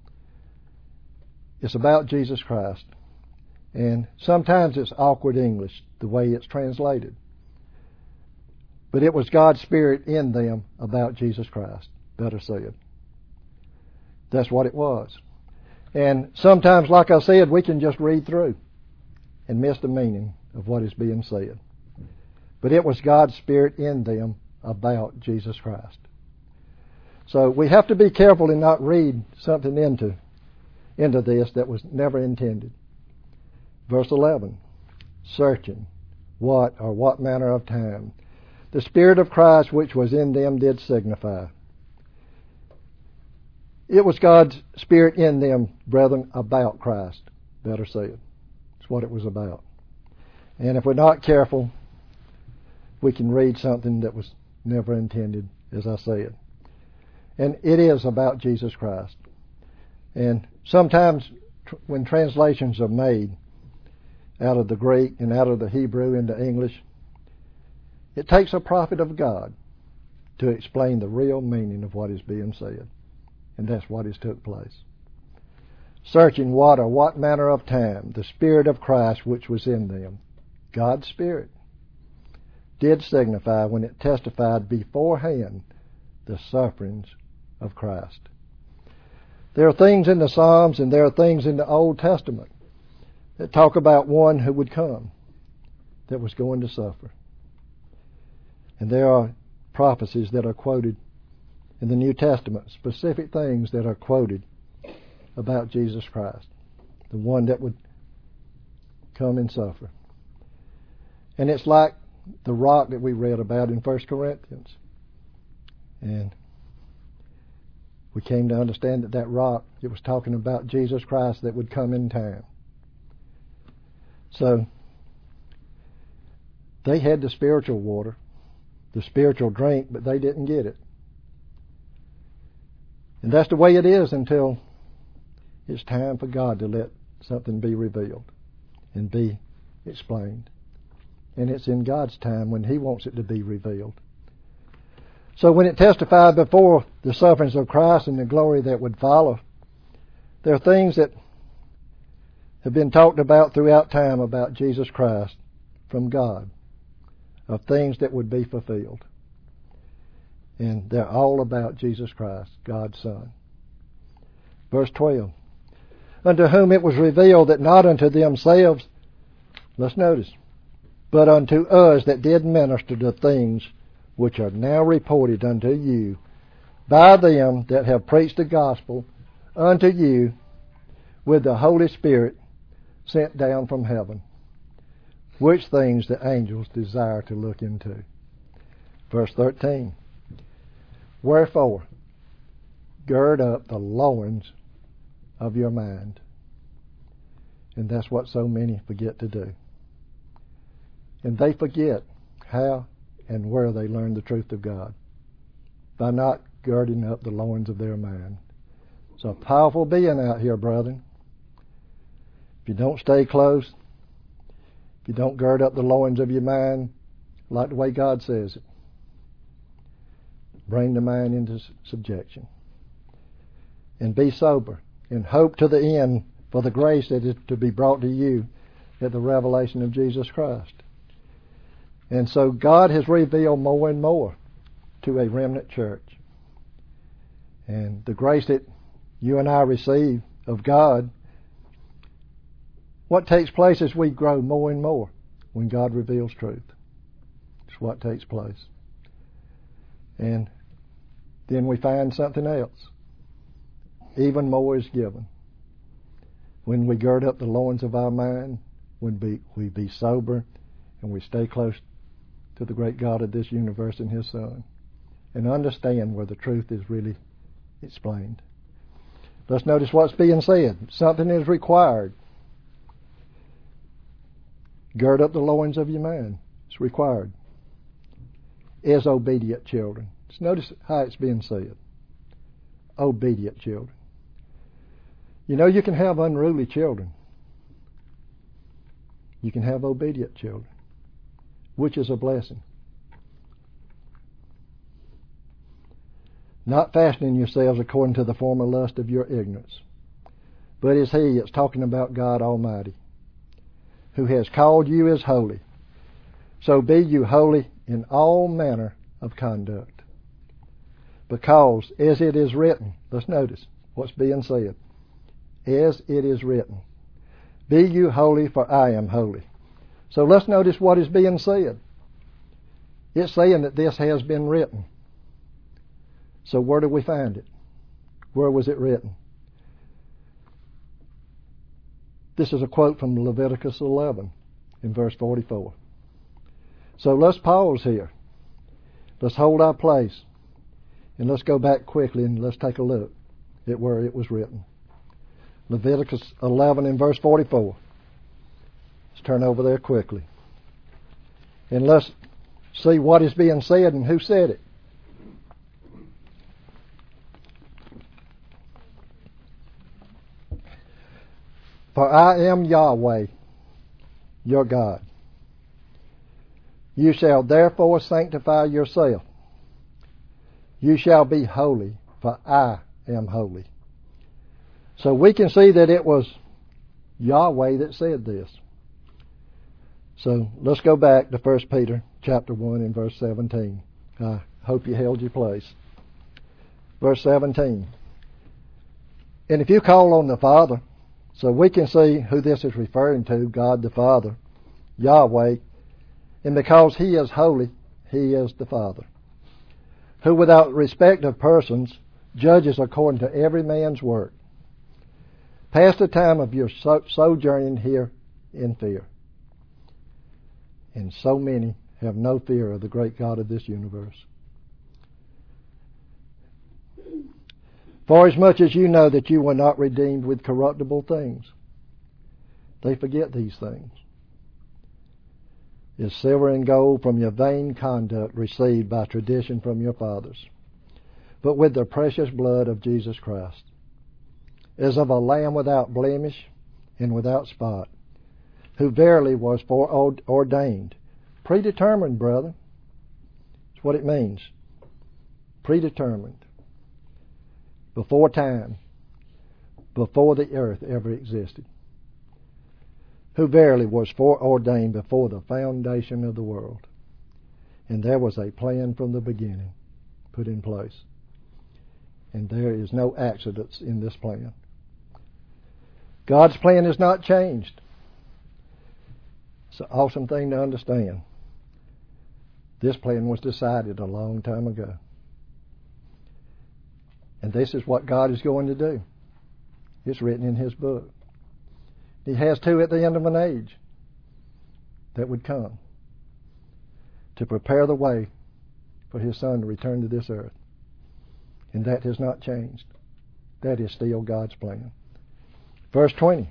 A: It's about Jesus Christ. And sometimes it's awkward English, the way it's translated. But it was God's Spirit in them about Jesus Christ, better said. That's what it was. And sometimes, like I said, we can just read through and miss the meaning of what is being said. But it was God's Spirit in them about Jesus Christ. So we have to be careful and not read something into this that was never intended. Verse 11, searching what manner of time the Spirit of Christ which was in them did signify. It was God's Spirit in them, brethren, about Christ, better said. That's what it was about. And if we're not careful, we can read something that was never intended, as I said. And it is about Jesus Christ. And sometimes when translations are made out of the Greek and out of the Hebrew into English, it takes a prophet of God to explain the real meaning of what is being said. And that's what has took place. Searching what manner of time the Spirit of Christ which was in them, God's Spirit, did signify when it testified beforehand the sufferings of Christ. There are things in the Psalms and there are things in the Old Testament that talk about one who would come that was going to suffer. And there are prophecies that are quoted in the New Testament, specific things that are quoted about Jesus Christ, the one that would come and suffer. And it's like the rock that we read about in 1 Corinthians. And we came to understand that rock, it was talking about Jesus Christ that would come in time. So, they had the spiritual water, the spiritual drink, but they didn't get it. And that's the way it is until it's time for God to let something be revealed and be explained. And it's in God's time when He wants it to be revealed. So when it testified before the sufferings of Christ and the glory that would follow, there are things that have been talked about throughout time about Jesus Christ from God, of things that would be fulfilled. And they're all about Jesus Christ, God's Son. Verse 12. Unto whom it was revealed that not unto themselves, let's notice, but unto us that did minister the things which are now reported unto you by them that have preached the gospel unto you with the Holy Spirit sent down from heaven, which things the angels desire to look into. Verse 13. Wherefore, gird up the loins of your mind. And that's what so many forget to do. And they forget how and where they learn the truth of God, by not girding up the loins of their mind. It's a powerful being out here, brethren. If you don't stay close, if you don't gird up the loins of your mind like the way God says it, bring the mind into subjection. And be sober, and hope to the end for the grace that is to be brought to you at the revelation of Jesus Christ. And so God has revealed more and more to a remnant church. And the grace that you and I receive of God, what takes place is we grow more and more when God reveals truth. It's what takes place. And then we find something else. Even more is given. When we gird up the loins of our mind, when we be sober, and we stay close to the great God of this universe and His Son, and understand where the truth is really explained. Let's notice what's being said. Something is required. Gird up the loins of your mind. It's required. As obedient children. Just notice how it's being said. Obedient children. You know, you can have unruly children. You can have obedient children, which is a blessing. Not fashioning yourselves according to the former lust of your ignorance, but is He, it's talking about God Almighty, who has called you as holy. So be you holy in all manner of conduct. Because, as it is written, let's notice what's being said. As it is written, be you holy, for I am holy. So let's notice what is being said. It's saying that this has been written. So where do we find it? Where was it written? This is a quote from Leviticus 11 in verse 44. So let's pause here. Let's hold our place. And let's go back quickly and let's take a look at where it was written. Leviticus 11 in verse 44. Let's turn over there quickly. And let's see what is being said and who said it. For I am Yahweh, your God. You shall therefore sanctify yourself. You shall be holy, for I am holy. So we can see that it was Yahweh that said this. So let's go back to 1 Peter chapter 1 and verse 17. I hope you held your place. Verse 17. And if you call on the Father, so we can see who this is referring to, God the Father, Yahweh, and because He is holy, He is the Father, who without respect of persons judges according to every man's work. Pass the time of your sojourning here in fear. And so many have no fear of the great God of this universe. For as much as you know that you were not redeemed with corruptible things, they forget these things, is silver and gold from your vain conduct received by tradition from your fathers, but with the precious blood of Jesus Christ, as of a lamb without blemish and without spot, who verily was foreordained, predetermined, brother. That's what it means. Predetermined. Before time, before the earth ever existed, who verily was foreordained before the foundation of the world. And there was a plan from the beginning put in place. And there is no accidents in this plan. God's plan is not changed. It's an awesome thing to understand. This plan was decided a long time ago. And this is what God is going to do. It's written in His book. He has two at the end of an age that would come to prepare the way for His Son to return to this earth. And that has not changed. That is still God's plan. Verse 20.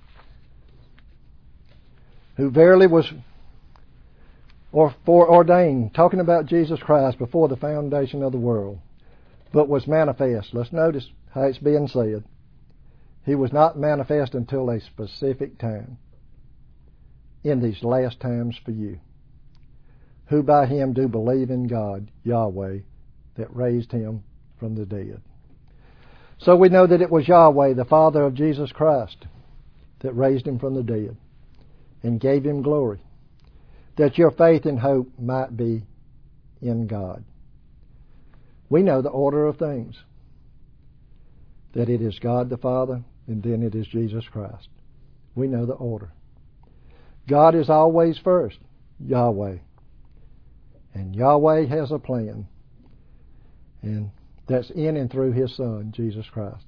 A: Who verily was foreordained, talking about Jesus Christ before the foundation of the world, but was manifest. Let's notice how it's being said. He was not manifest until a specific time, in these last times for you, who by Him do believe in God, Yahweh, that raised Him from the dead. So we know that it was Yahweh, the Father of Jesus Christ, that raised Him from the dead and gave Him glory, that your faith and hope might be in God. We know the order of things, that it is God the Father and then it is Jesus Christ. We know the order. God is always first, Yahweh. And Yahweh has a plan, and that's in and through His Son, Jesus Christ.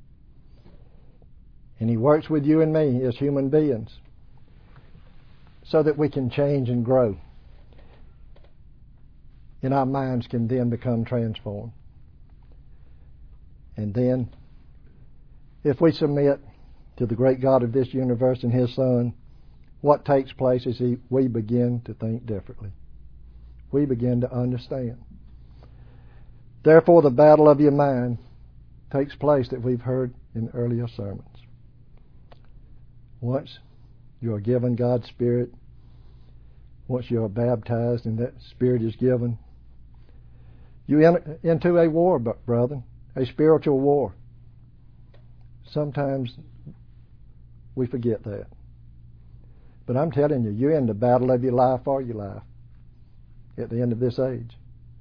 A: And He works with you and me as human beings so that we can change and grow. And our minds can then become transformed. And then, if we submit to the great God of this universe and His Son, what takes place is we begin to think differently. We begin to understand. Therefore, the battle of your mind takes place that we've heard in earlier sermons. Once you are given God's Spirit, once you are baptized and that Spirit is given, you enter into a war, brother, a spiritual war. Sometimes we forget that. But I'm telling you, you're in the battle of your life or your life. at the end of this age.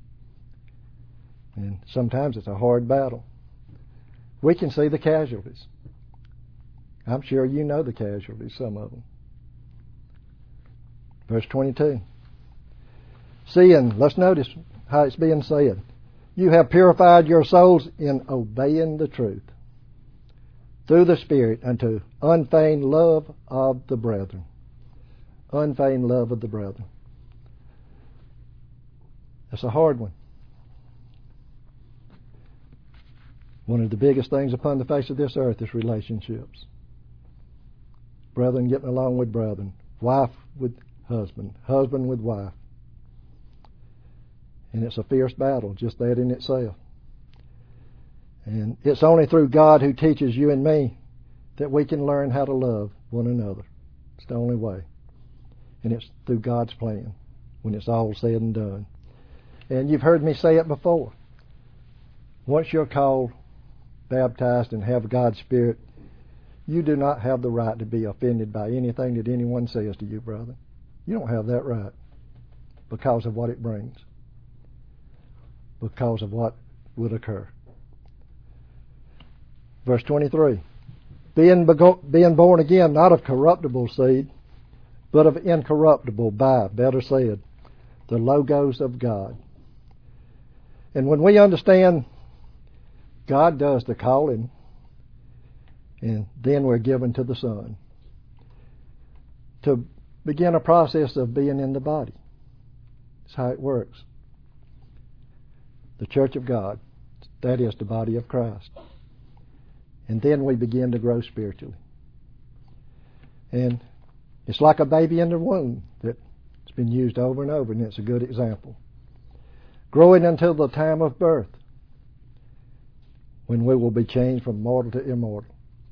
A: And sometimes it's a hard battle. We can see the casualties. I'm sure you know the casualties, some of them. Verse 22. Seeing, let's notice how it's being said. You have purified your souls in obeying the truth through the Spirit unto unfeigned love of the brethren. Unfeigned love of the brethren. That's a hard one. One of the biggest things upon the face of this earth is relationships. Brethren getting along with brethren. Wife with husband. Husband with wife. And it's a fierce battle, just that in itself. And it's only through God who teaches you and me that we can learn how to love one another. It's the only way. And it's through God's plan when it's all said and done. And you've heard me say it before. Once you're called, baptized, and have God's Spirit, you do not have the right to be offended by anything that anyone says to you, brother. You don't have that right because of what it brings, because of what would occur. Verse 23, being born again, not of corruptible seed, but of incorruptible by, better said, the Logos of God. And when we understand God does the calling, and then we're given to the Son to begin a process of being in the body. That's how it works. The church of God, that is the body of Christ. And then we begin to grow spiritually. And it's like a baby in the womb that's been used over and over, and it's a good example. Growing until the time of birth, when we will be changed from mortal to immortal.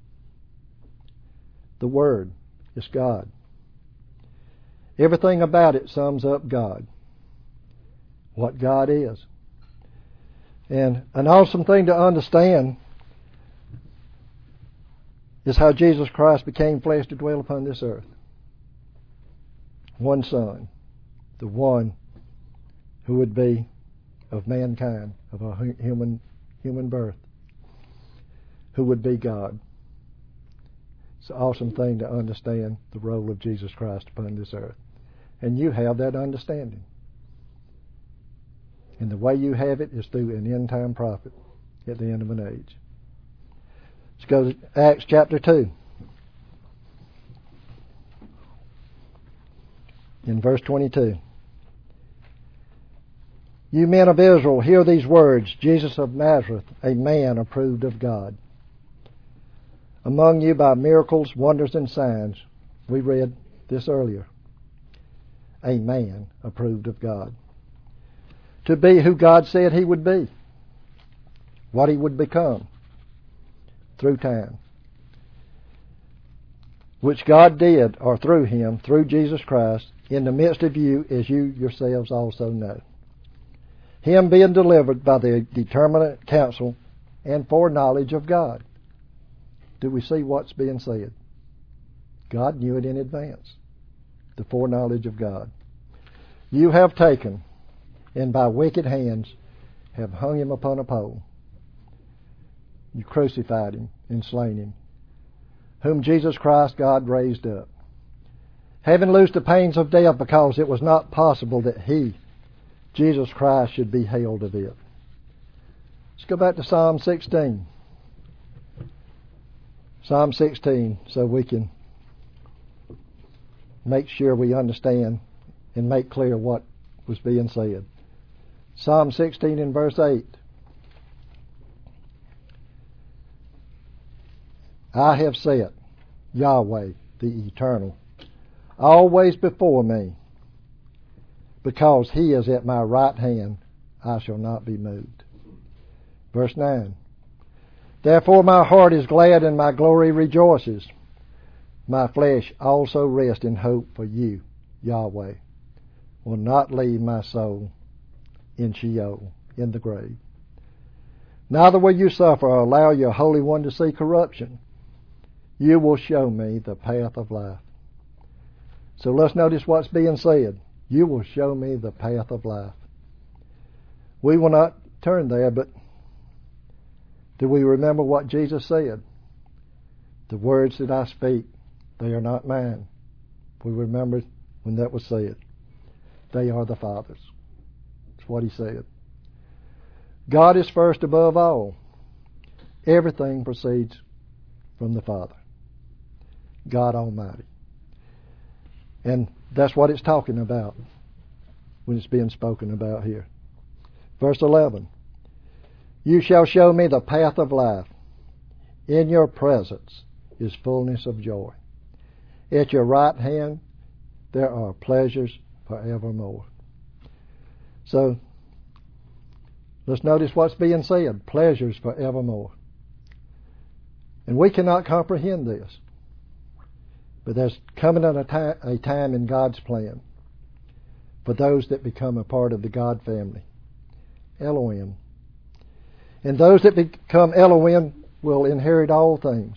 A: The Word is God. Everything about it sums up God, what God is. And an awesome thing to understand is how Jesus Christ became flesh to dwell upon this earth. One Son, the one who would be of mankind, of a human birth, who would be God. It's an awesome thing to understand the role of Jesus Christ upon this earth. And you have that understanding. And the way you have it is through an end-time prophet at the end of an age. Let's go to Acts chapter 2. In verse 22. You men of Israel, hear these words. Jesus of Nazareth, a man approved of God. Among you by miracles, wonders, and signs. We read this earlier. A man approved of God. To be who God said he would be. What he would become. Through time. Which God did, or through him, through Jesus Christ, in the midst of you, as you yourselves also know. Him being delivered by the determinate counsel and foreknowledge of God. Do we see what's being said? God knew it in advance. The foreknowledge of God. You have taken, and by wicked hands have hung him upon a pole. You crucified him and slain him, whom Jesus Christ God raised up, having loosed the pains of death, because it was not possible that he, Jesus Christ, should be held of it. Let's go back to Psalm 16. Psalm 16, so we can make sure we understand and make clear what was being said. Psalm 16 and verse 8. I have set Yahweh, the Eternal, always before me. Because he is at my right hand, I shall not be moved. Verse 9. Therefore my heart is glad and my glory rejoices. My flesh also rests in hope, for you, Yahweh, will not leave my soul in Sheol, in the grave. Neither will you suffer or allow your Holy One to see corruption. You will show me the path of life. So let's notice what's being said. You will show me the path of life. We will not turn there, but do we remember what Jesus said? The words that I speak, they are not mine. We remember when that was said. They are the Father's. That's what he said. God is first above all. Everything proceeds from the Father, God Almighty. And that's what it's talking about when it's being spoken about here. Verse 11. You shall show me the path of life. In your presence is fullness of joy. At your right hand there are pleasures forevermore. So, let's notice what's being said. Pleasures forevermore. And we cannot comprehend this. But there's coming a time in God's plan for those that become a part of the God family. Elohim. And those that become Elohim will inherit all things.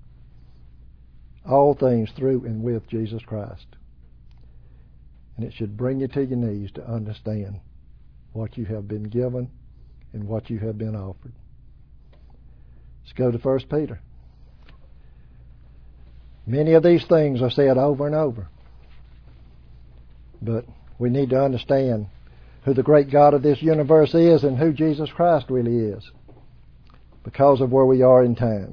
A: All things through and with Jesus Christ. And it should bring you to your knees to understand what you have been given and what you have been offered. Let's go to 1 Peter. Many of these things are said over and over. But we need to understand who the great God of this universe is and who Jesus Christ really is, because of where we are in time.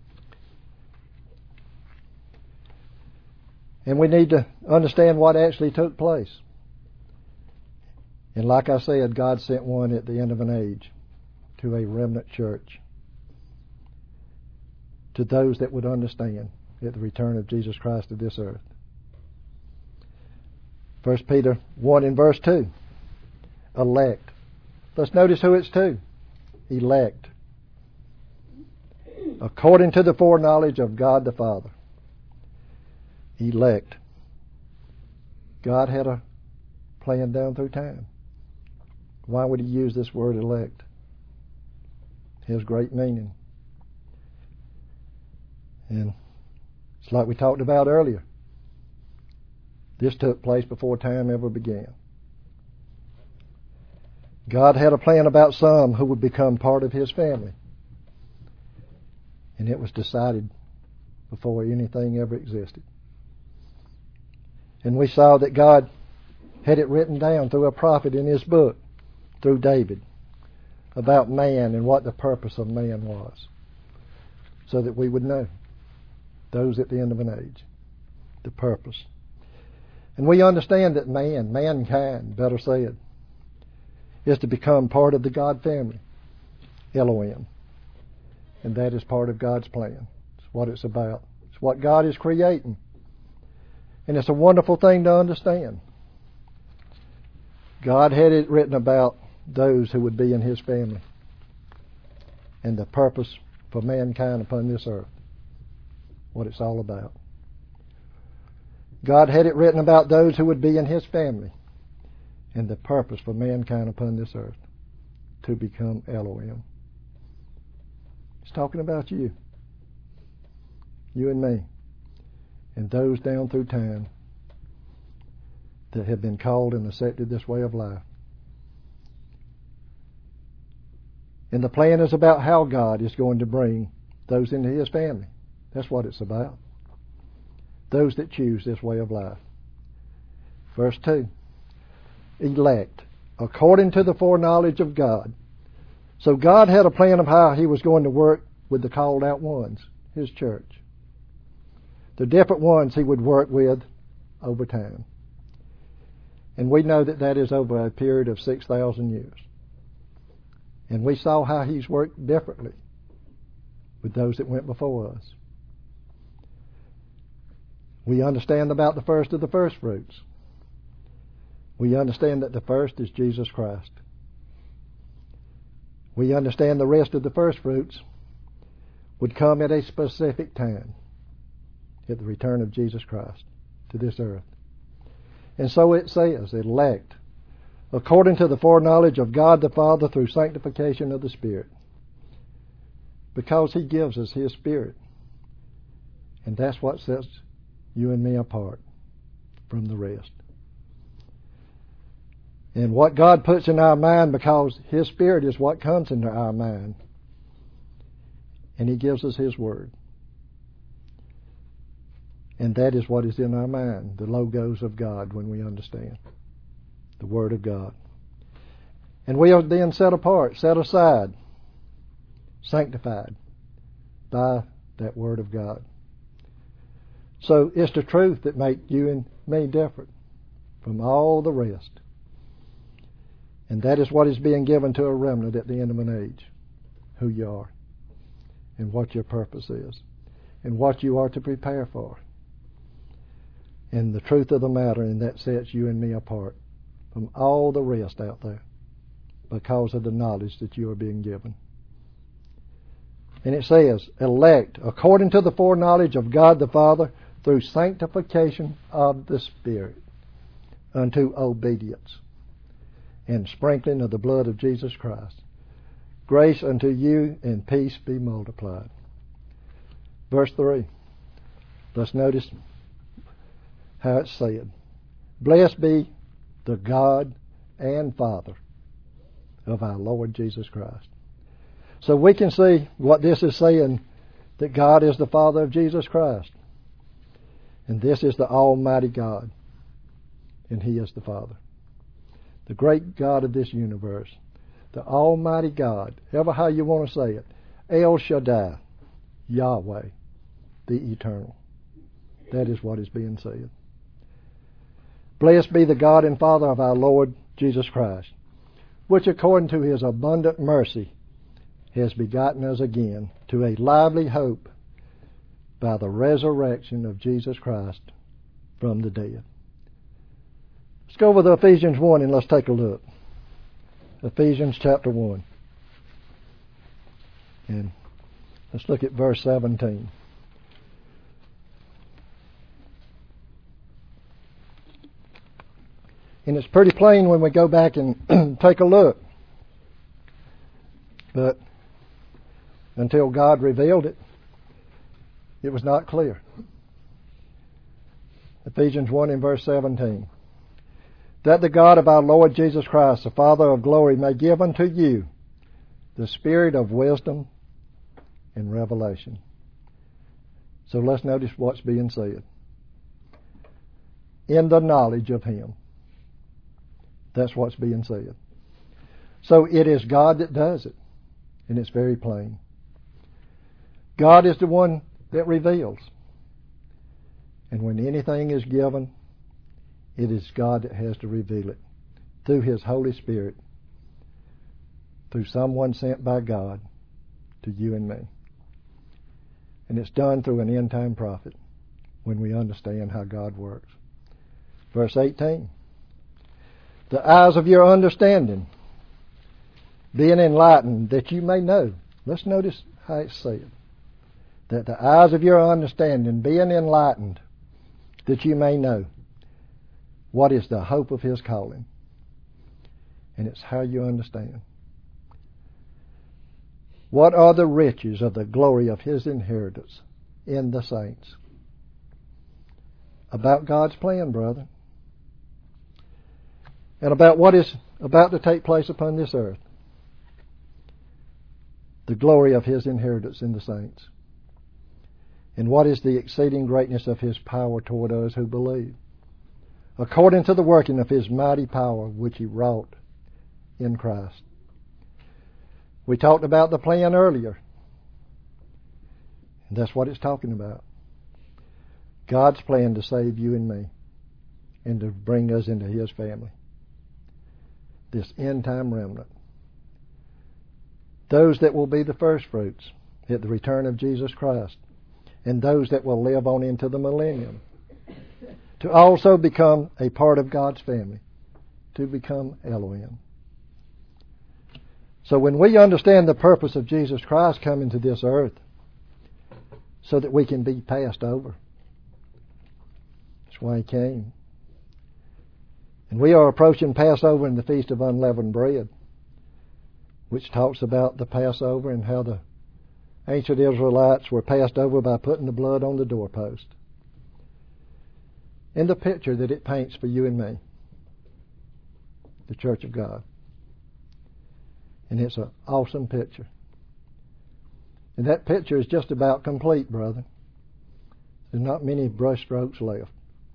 A: And we need to understand what actually took place. And like I said, God sent one at the end of an age to a remnant church, to those that would understand at the return of Jesus Christ to this earth. 1 Peter 1 in verse 2. Elect. Let's notice who it's to. Elect. According to the foreknowledge of God the Father. Elect. God had a plan down through time. Why would he use this word elect? It has great meaning. And it's like we talked about earlier. This took place before time ever began. God had a plan about some who would become part of his family. And it was decided before anything ever existed. And we saw that God had it written down through a prophet in his book, through David, about man and what the purpose of man was, so that we would know, those at the end of an age, the purpose. And we understand that mankind, better said, is to become part of the God family, Elohim. And that is part of God's plan. It's what it's about. It's what God is creating. And it's a wonderful thing to understand. God had it written about those who would be in his family and the purpose for mankind upon this earth. What it's all about. God had it written about those who would be in his family and the purpose for mankind upon this earth to become Elohim. It's talking about you. You and me. And those down through time that have been called and accepted this way of life. And the plan is about how God is going to bring those into his family. That's what it's about. Those that choose this way of life. Verse 2. Elect, according to the foreknowledge of God. So God had a plan of how he was going to work with the called out ones, his church. The different ones he would work with over time. And we know that that is over a period of 6,000 years. And we saw how he's worked differently with those that went before us. We understand about the first of the first fruits. We understand that the first is Jesus Christ. We understand the rest of the first fruits would come at a specific time, at the return of Jesus Christ to this earth. And so it says, elect, according to the foreknowledge of God the Father through sanctification of the Spirit. Because he gives us his Spirit. And that's what sets you and me apart from the rest. And what God puts in our mind, because His Spirit is what comes into our mind. And He gives us His Word. And that is what is in our mind, the logos of God, when we understand the Word of God. And we are then set apart, set aside, sanctified by that Word of God. So it's the truth that makes you and me different from all the rest. And that is what is being given to a remnant at the end of an age. Who you are. And what your purpose is. And what you are to prepare for. And the truth of the matter, and that sets you and me apart from all the rest out there. Because of the knowledge that you are being given. And it says, elect according to the foreknowledge of God the Father through sanctification of the Spirit unto obedience and sprinkling of the blood of Jesus Christ. Grace unto you and peace be multiplied. Verse 3. Let's notice how it's said. Blessed be the God and Father of our Lord Jesus Christ. So we can see what this is saying, that God is the Father of Jesus Christ. And this is the Almighty God. And He is the Father. The great God of this universe. The Almighty God. Ever how you want to say it. El Shaddai. Yahweh. The Eternal. That is what is being said. Blessed be the God and Father of our Lord Jesus Christ, which according to His abundant mercy has begotten us again to a lively hope by the resurrection of Jesus Christ from the dead. Let's go over to Ephesians 1 and let's take a look. Ephesians chapter 1. And let's look at verse 17. And it's pretty plain when we go back and take a look. But until God revealed it, it was not clear. Ephesians 1 and verse 17. That the God of our Lord Jesus Christ, the Father of glory, may give unto you the spirit of wisdom and revelation. So let's notice what's being said. In the knowledge of Him. That's what's being said. So it is God that does it. And it's very plain. God is the one that reveals. And when anything is given, it is God that has to reveal it through His Holy Spirit, through someone sent by God to you and me. And it's done through an end-time prophet when we understand how God works. Verse 18. The eyes of your understanding being enlightened, that you may know. Let's notice how it's said. That the eyes of your understanding being enlightened, that you may know what is the hope of His calling. And it's how you understand. What are the riches of the glory of His inheritance in the saints? About God's plan, brother. And about what is about to take place upon this earth. The glory of His inheritance in the saints. And what is the exceeding greatness of His power toward us who believe? According to the working of His mighty power which He wrought in Christ. We talked about the plan earlier. And that's what it's talking about. God's plan to save you and me. And to bring us into His family. This end-time remnant. Those that will be the first fruits at the return of Jesus Christ. And those that will live on into the millennium. To also become a part of God's family. To become Elohim. So when we understand the purpose of Jesus Christ coming to this earth, so that we can be passed over. That's why He came. And we are approaching Passover and the Feast of Unleavened Bread, which talks about the Passover and how the ancient Israelites were passed over by putting the blood on the doorpost. And the picture that it paints for you and me. the church of God. And it's an awesome picture. And that picture is just about complete, brother. There's not many brush strokes left.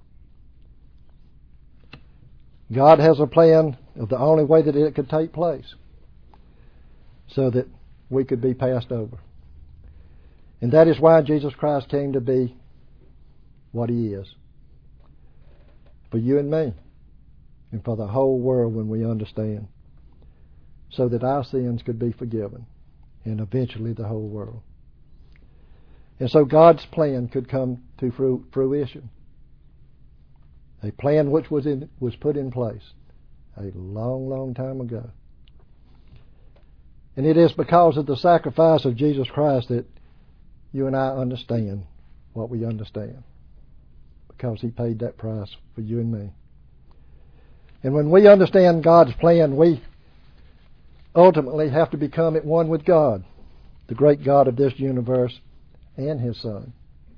A: God has a plan of the only way that it could take place so that we could be passed over. And that is why Jesus Christ came to be what He is. For you and me, and for the whole world when we understand, so that our sins could be forgiven, and eventually the whole world. And so God's plan could come to fruition. A plan which was put in place a long, long time ago. And it is because of the sacrifice of Jesus Christ that you and I understand what we understand. Because He paid that price for you and me. And when we understand God's plan, we ultimately have to become at one with God, the great God of this universe, and His Son.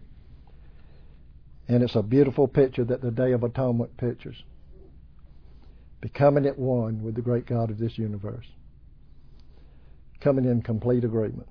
A: And it's a beautiful picture that the Day of Atonement pictures. Becoming at one with the great God of this universe. Coming in complete agreement.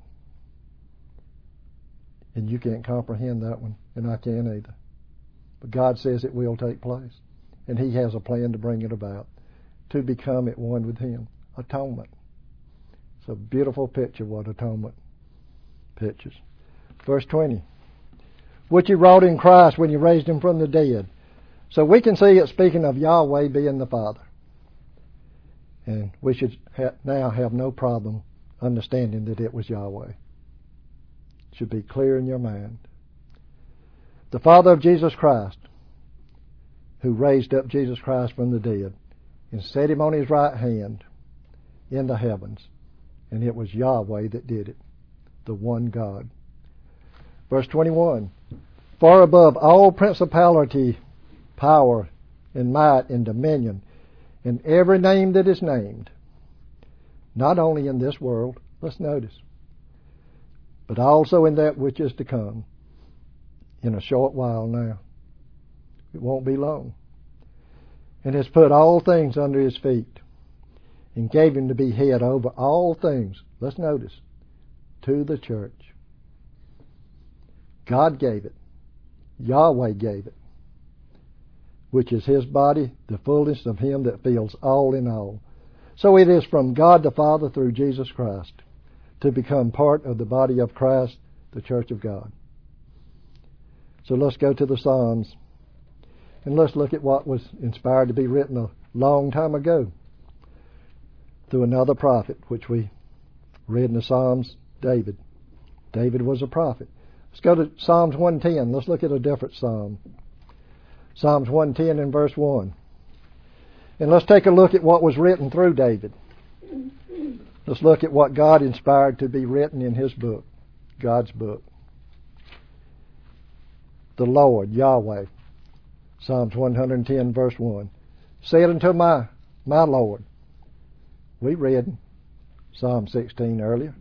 A: And you can't comprehend that one, and I can't either. But God says it will take place. And He has a plan to bring it about. To become at one with Him. Atonement. It's a beautiful picture what atonement pictures. Verse 20. Which He wrought in Christ when He raised Him from the dead. So we can see it speaking of Yahweh being the Father. And we should now have no problem understanding that it was Yahweh. It should be clear in your mind. The Father of Jesus Christ, who raised up Jesus Christ from the dead and set Him on His right hand in the heavens. And it was Yahweh that did it, the one God. Verse 21, far above all principality, power, and might, and dominion, and every name that is named, not only in this world, let's notice, but also in that which is to come, in a short while now. It won't be long. And has put all things under His feet, and gave Him to be head over all things, let's notice, to the church. God gave it. Yahweh gave it, which is His body, the fullness of Him that fills all in all. So it is from God the Father through Jesus Christ to become part of the body of Christ, the church of God. So let's go to the Psalms, and let's look at what was inspired to be written a long time ago through another prophet, which we read in the Psalms, David. David was a prophet. Let's go to Psalms 110. Let's look at a different psalm. Psalms 110 and verse 1. And let's take a look at what was written through David. Let's look at what God inspired to be written in His book, God's book. The Lord, Yahweh. Psalms 110 verse 1. Said unto my Lord. We read Psalm 16 earlier.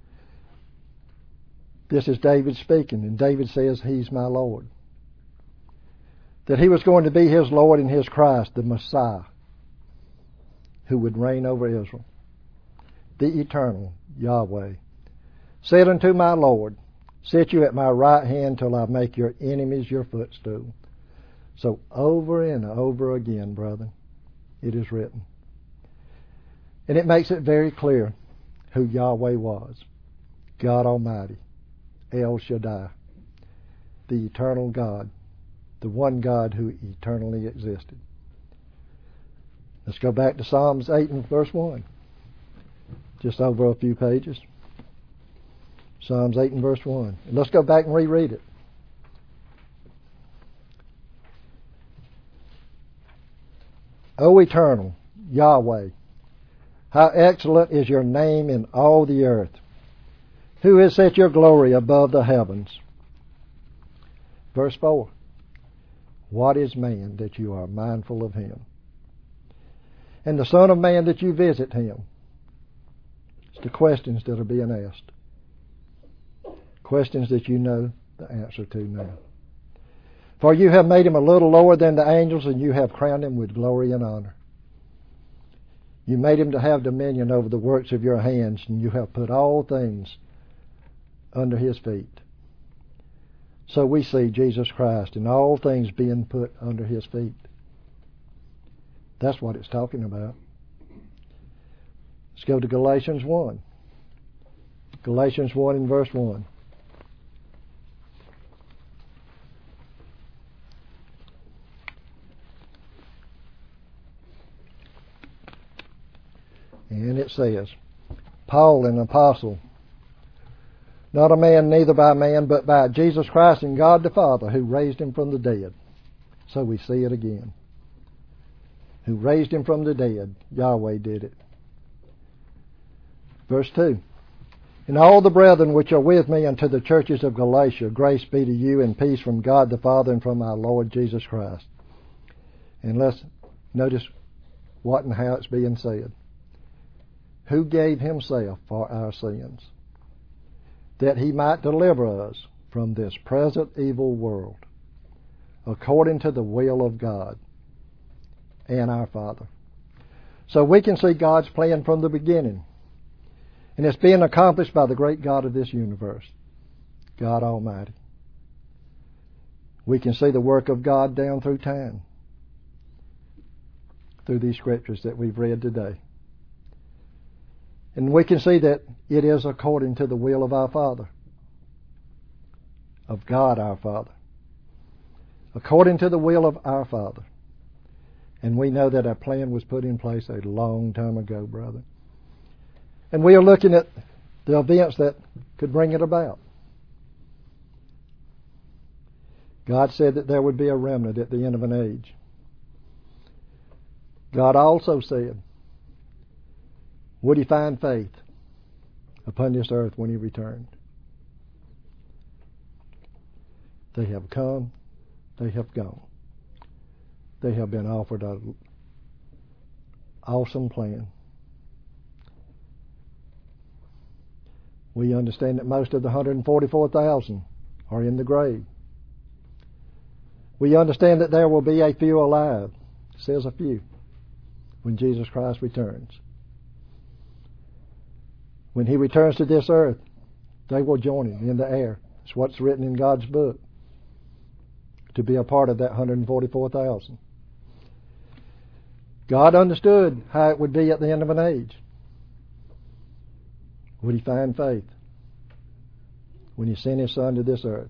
A: This is David speaking, and David says He's my Lord. That He was going to be His Lord and His Christ, the Messiah, who would reign over Israel. The eternal Yahweh. Said unto my Lord, sit you at my right hand till I make your enemies your footstool. So over and over again, brethren, it is written. And it makes it very clear who Yahweh was. God Almighty. El Shaddai, the eternal God, the one God who eternally existed. Let's go back to Psalms 8 and verse 1, just over a few pages. Psalms 8 and verse 1. And let's go back and reread it. O eternal Yahweh, how excellent is your name in all the earth. Who has set your glory above the heavens? Verse 4. What is man that you are mindful of him? And the Son of Man that you visit him? It's the questions that are being asked. Questions that you know the answer to now. For you have made him a little lower than the angels, and you have crowned him with glory and honor. You made him to have dominion over the works of your hands, and you have put all things under his feet. So we see Jesus Christ and all things being put under his feet. That's what it's talking about. Let's go to Galatians 1. Galatians 1 and verse 1. And it says, Paul, an apostle, not a man neither by man, but by Jesus Christ and God the Father, who raised him from the dead. So we see it again. Who raised him from the dead. Yahweh did it. Verse 2. And all the brethren which are with me unto the churches of Galatia, grace be to you and peace from God the Father and from our Lord Jesus Christ. And let's notice what and how it's being said. Who gave himself for our sins, that he might deliver us from this present evil world, according to the will of God and our Father. So we can see God's plan from the beginning. And it's being accomplished by the great God of this universe, God Almighty. We can see the work of God down through time, through these scriptures that we've read today. And we can see that it is according to the will of our Father, of God our Father, according to the will of our Father. And we know that our plan was put in place a long time ago, brother. And we are looking at the events that could bring it about. God said that there would be a remnant at the end of an age. God also said, would he find faith upon this earth when he returned? They have come, they have gone. They have been offered an awesome plan. We understand that most of the 144,000 are in the grave. We understand that there will be a few alive. It says a few when Jesus Christ returns. When he returns to this earth, they will join him in the air. It's what's written in God's book, to be a part of that 144,000. God understood how it would be at the end of an age. Would he find faith when he sent his Son to this earth?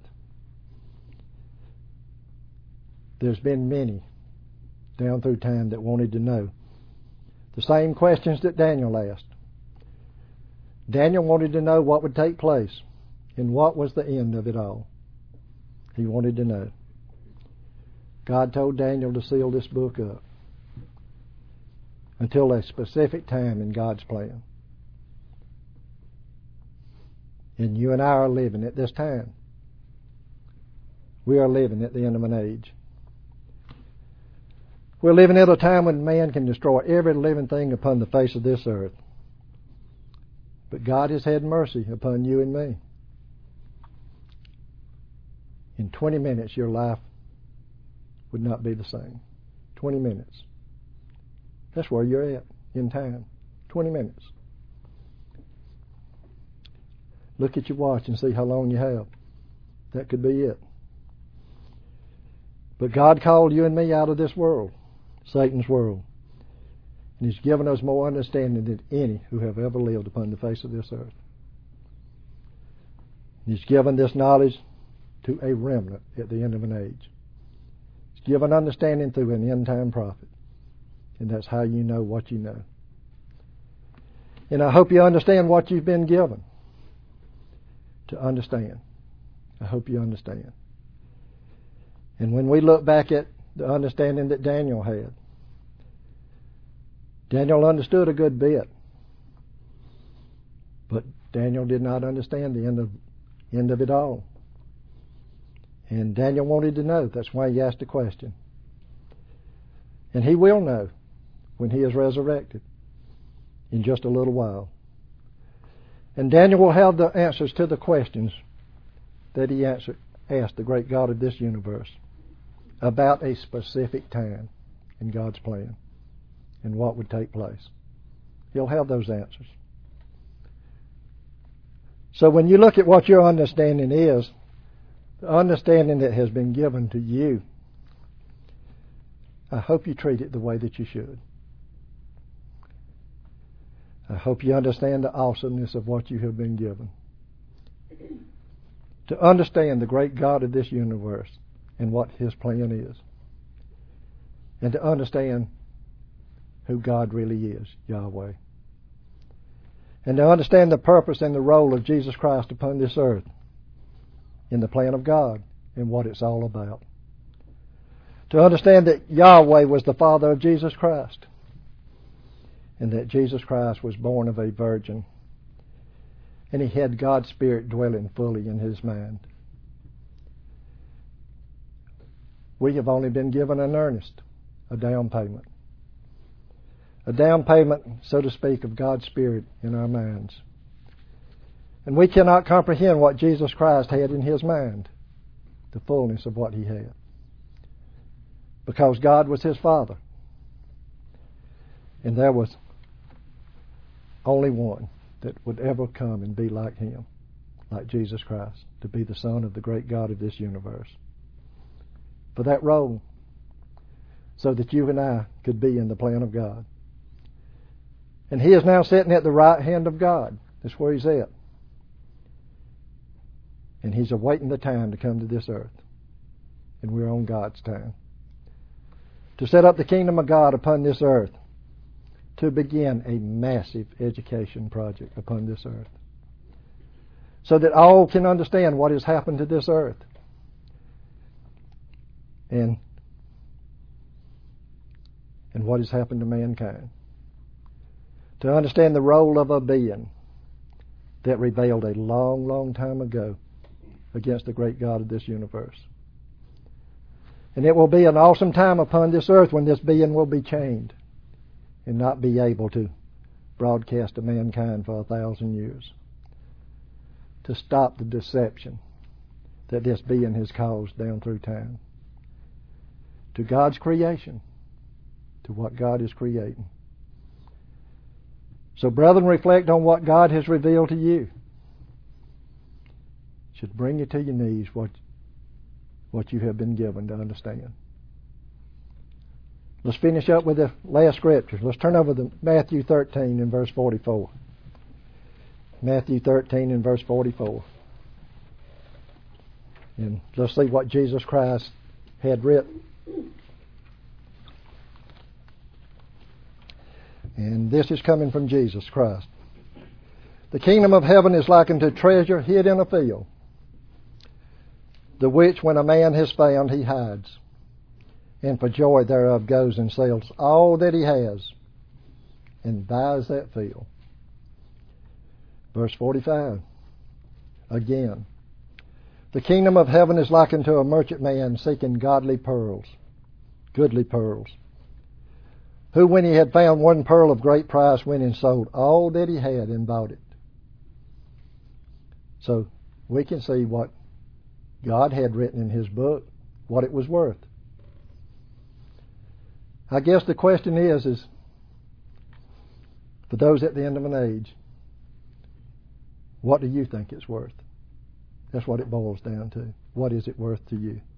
A: There's been many down through time that wanted to know the same questions that Daniel asked. Daniel wanted to know what would take place and what was the end of it all. He wanted to know. God told Daniel to seal this book up until a specific time in God's plan. And you and I are living at this time. We are living at the end of an age. We're living at a time when man can destroy every living thing upon the face of this earth. But God has had mercy upon you and me. In 20 minutes, your life would not be the same. 20 minutes. That's where you're at in time. 20 minutes. Look at your watch and see how long you have. That could be it. But God called you and me out of this world, Satan's world. And he's given us more understanding than any who have ever lived upon the face of this earth. He's given this knowledge to a remnant at the end of an age. He's given understanding through an end-time prophet. And that's how you know what you know. And I hope you understand what you've been given to understand. I hope you understand. And when we look back at the understanding that Daniel had, Daniel understood a good bit. But Daniel did not understand the end of it all. And Daniel wanted to know. That's why he asked a question. And he will know when he is resurrected in just a little while. And Daniel will have the answers to the questions that he asked the great God of this universe about a specific time in God's plan and what would take place. He'll have those answers. So when you look at what your understanding is, the understanding that has been given to you, I hope you treat it the way that you should. I hope you understand the awesomeness of what you have been given. To understand the great God of this universe and what His plan is. And to understand who God really is, Yahweh. And to understand the purpose and the role of Jesus Christ upon this earth in the plan of God and what it's all about. To understand that Yahweh was the Father of Jesus Christ and that Jesus Christ was born of a virgin and He had God's Spirit dwelling fully in His mind. We have only been given an earnest, a down payment. A down payment, so to speak, of God's Spirit in our minds. And we cannot comprehend what Jesus Christ had in His mind, the fullness of what He had. Because God was His Father. And there was only one that would ever come and be like Him, like Jesus Christ, to be the Son of the great God of this universe. For that role, so that you and I could be in the plan of God. And He is now sitting at the right hand of God. That's where He's at. And He's awaiting the time to come to this earth. And we're on God's time. To set up the kingdom of God upon this earth. To begin a massive education project upon this earth. So that all can understand what has happened to this earth. And what has happened to mankind. To understand the role of a being that rebelled a long, long time ago against the great God of this universe. And it will be an awesome time upon this earth when this being will be chained and not be able to broadcast to mankind for 1,000 years. To stop the deception that this being has caused down through time. To God's creation. To what God is creating. So, brethren, reflect on what God has revealed to you. It should bring you to your knees what you have been given to understand. Let's finish up with the last scripture. Let's turn over to Matthew 13 and verse 44. Matthew 13 and verse 44. And let's see what Jesus Christ had written. And this is coming from Jesus Christ. The kingdom of heaven is likened to treasure hid in a field, the which when a man has found he hides, and for joy thereof goes and sells all that he has, and buys that field. Verse 45. Again, the kingdom of heaven is likened to a merchant man seeking goodly pearls, who when he had found one pearl of great price went and sold all that he had and bought it. So we can see what God had written in His book, what it was worth. I guess the question is for those at the end of an age, what do you think it's worth? That's what it boils down to. What is it worth to you?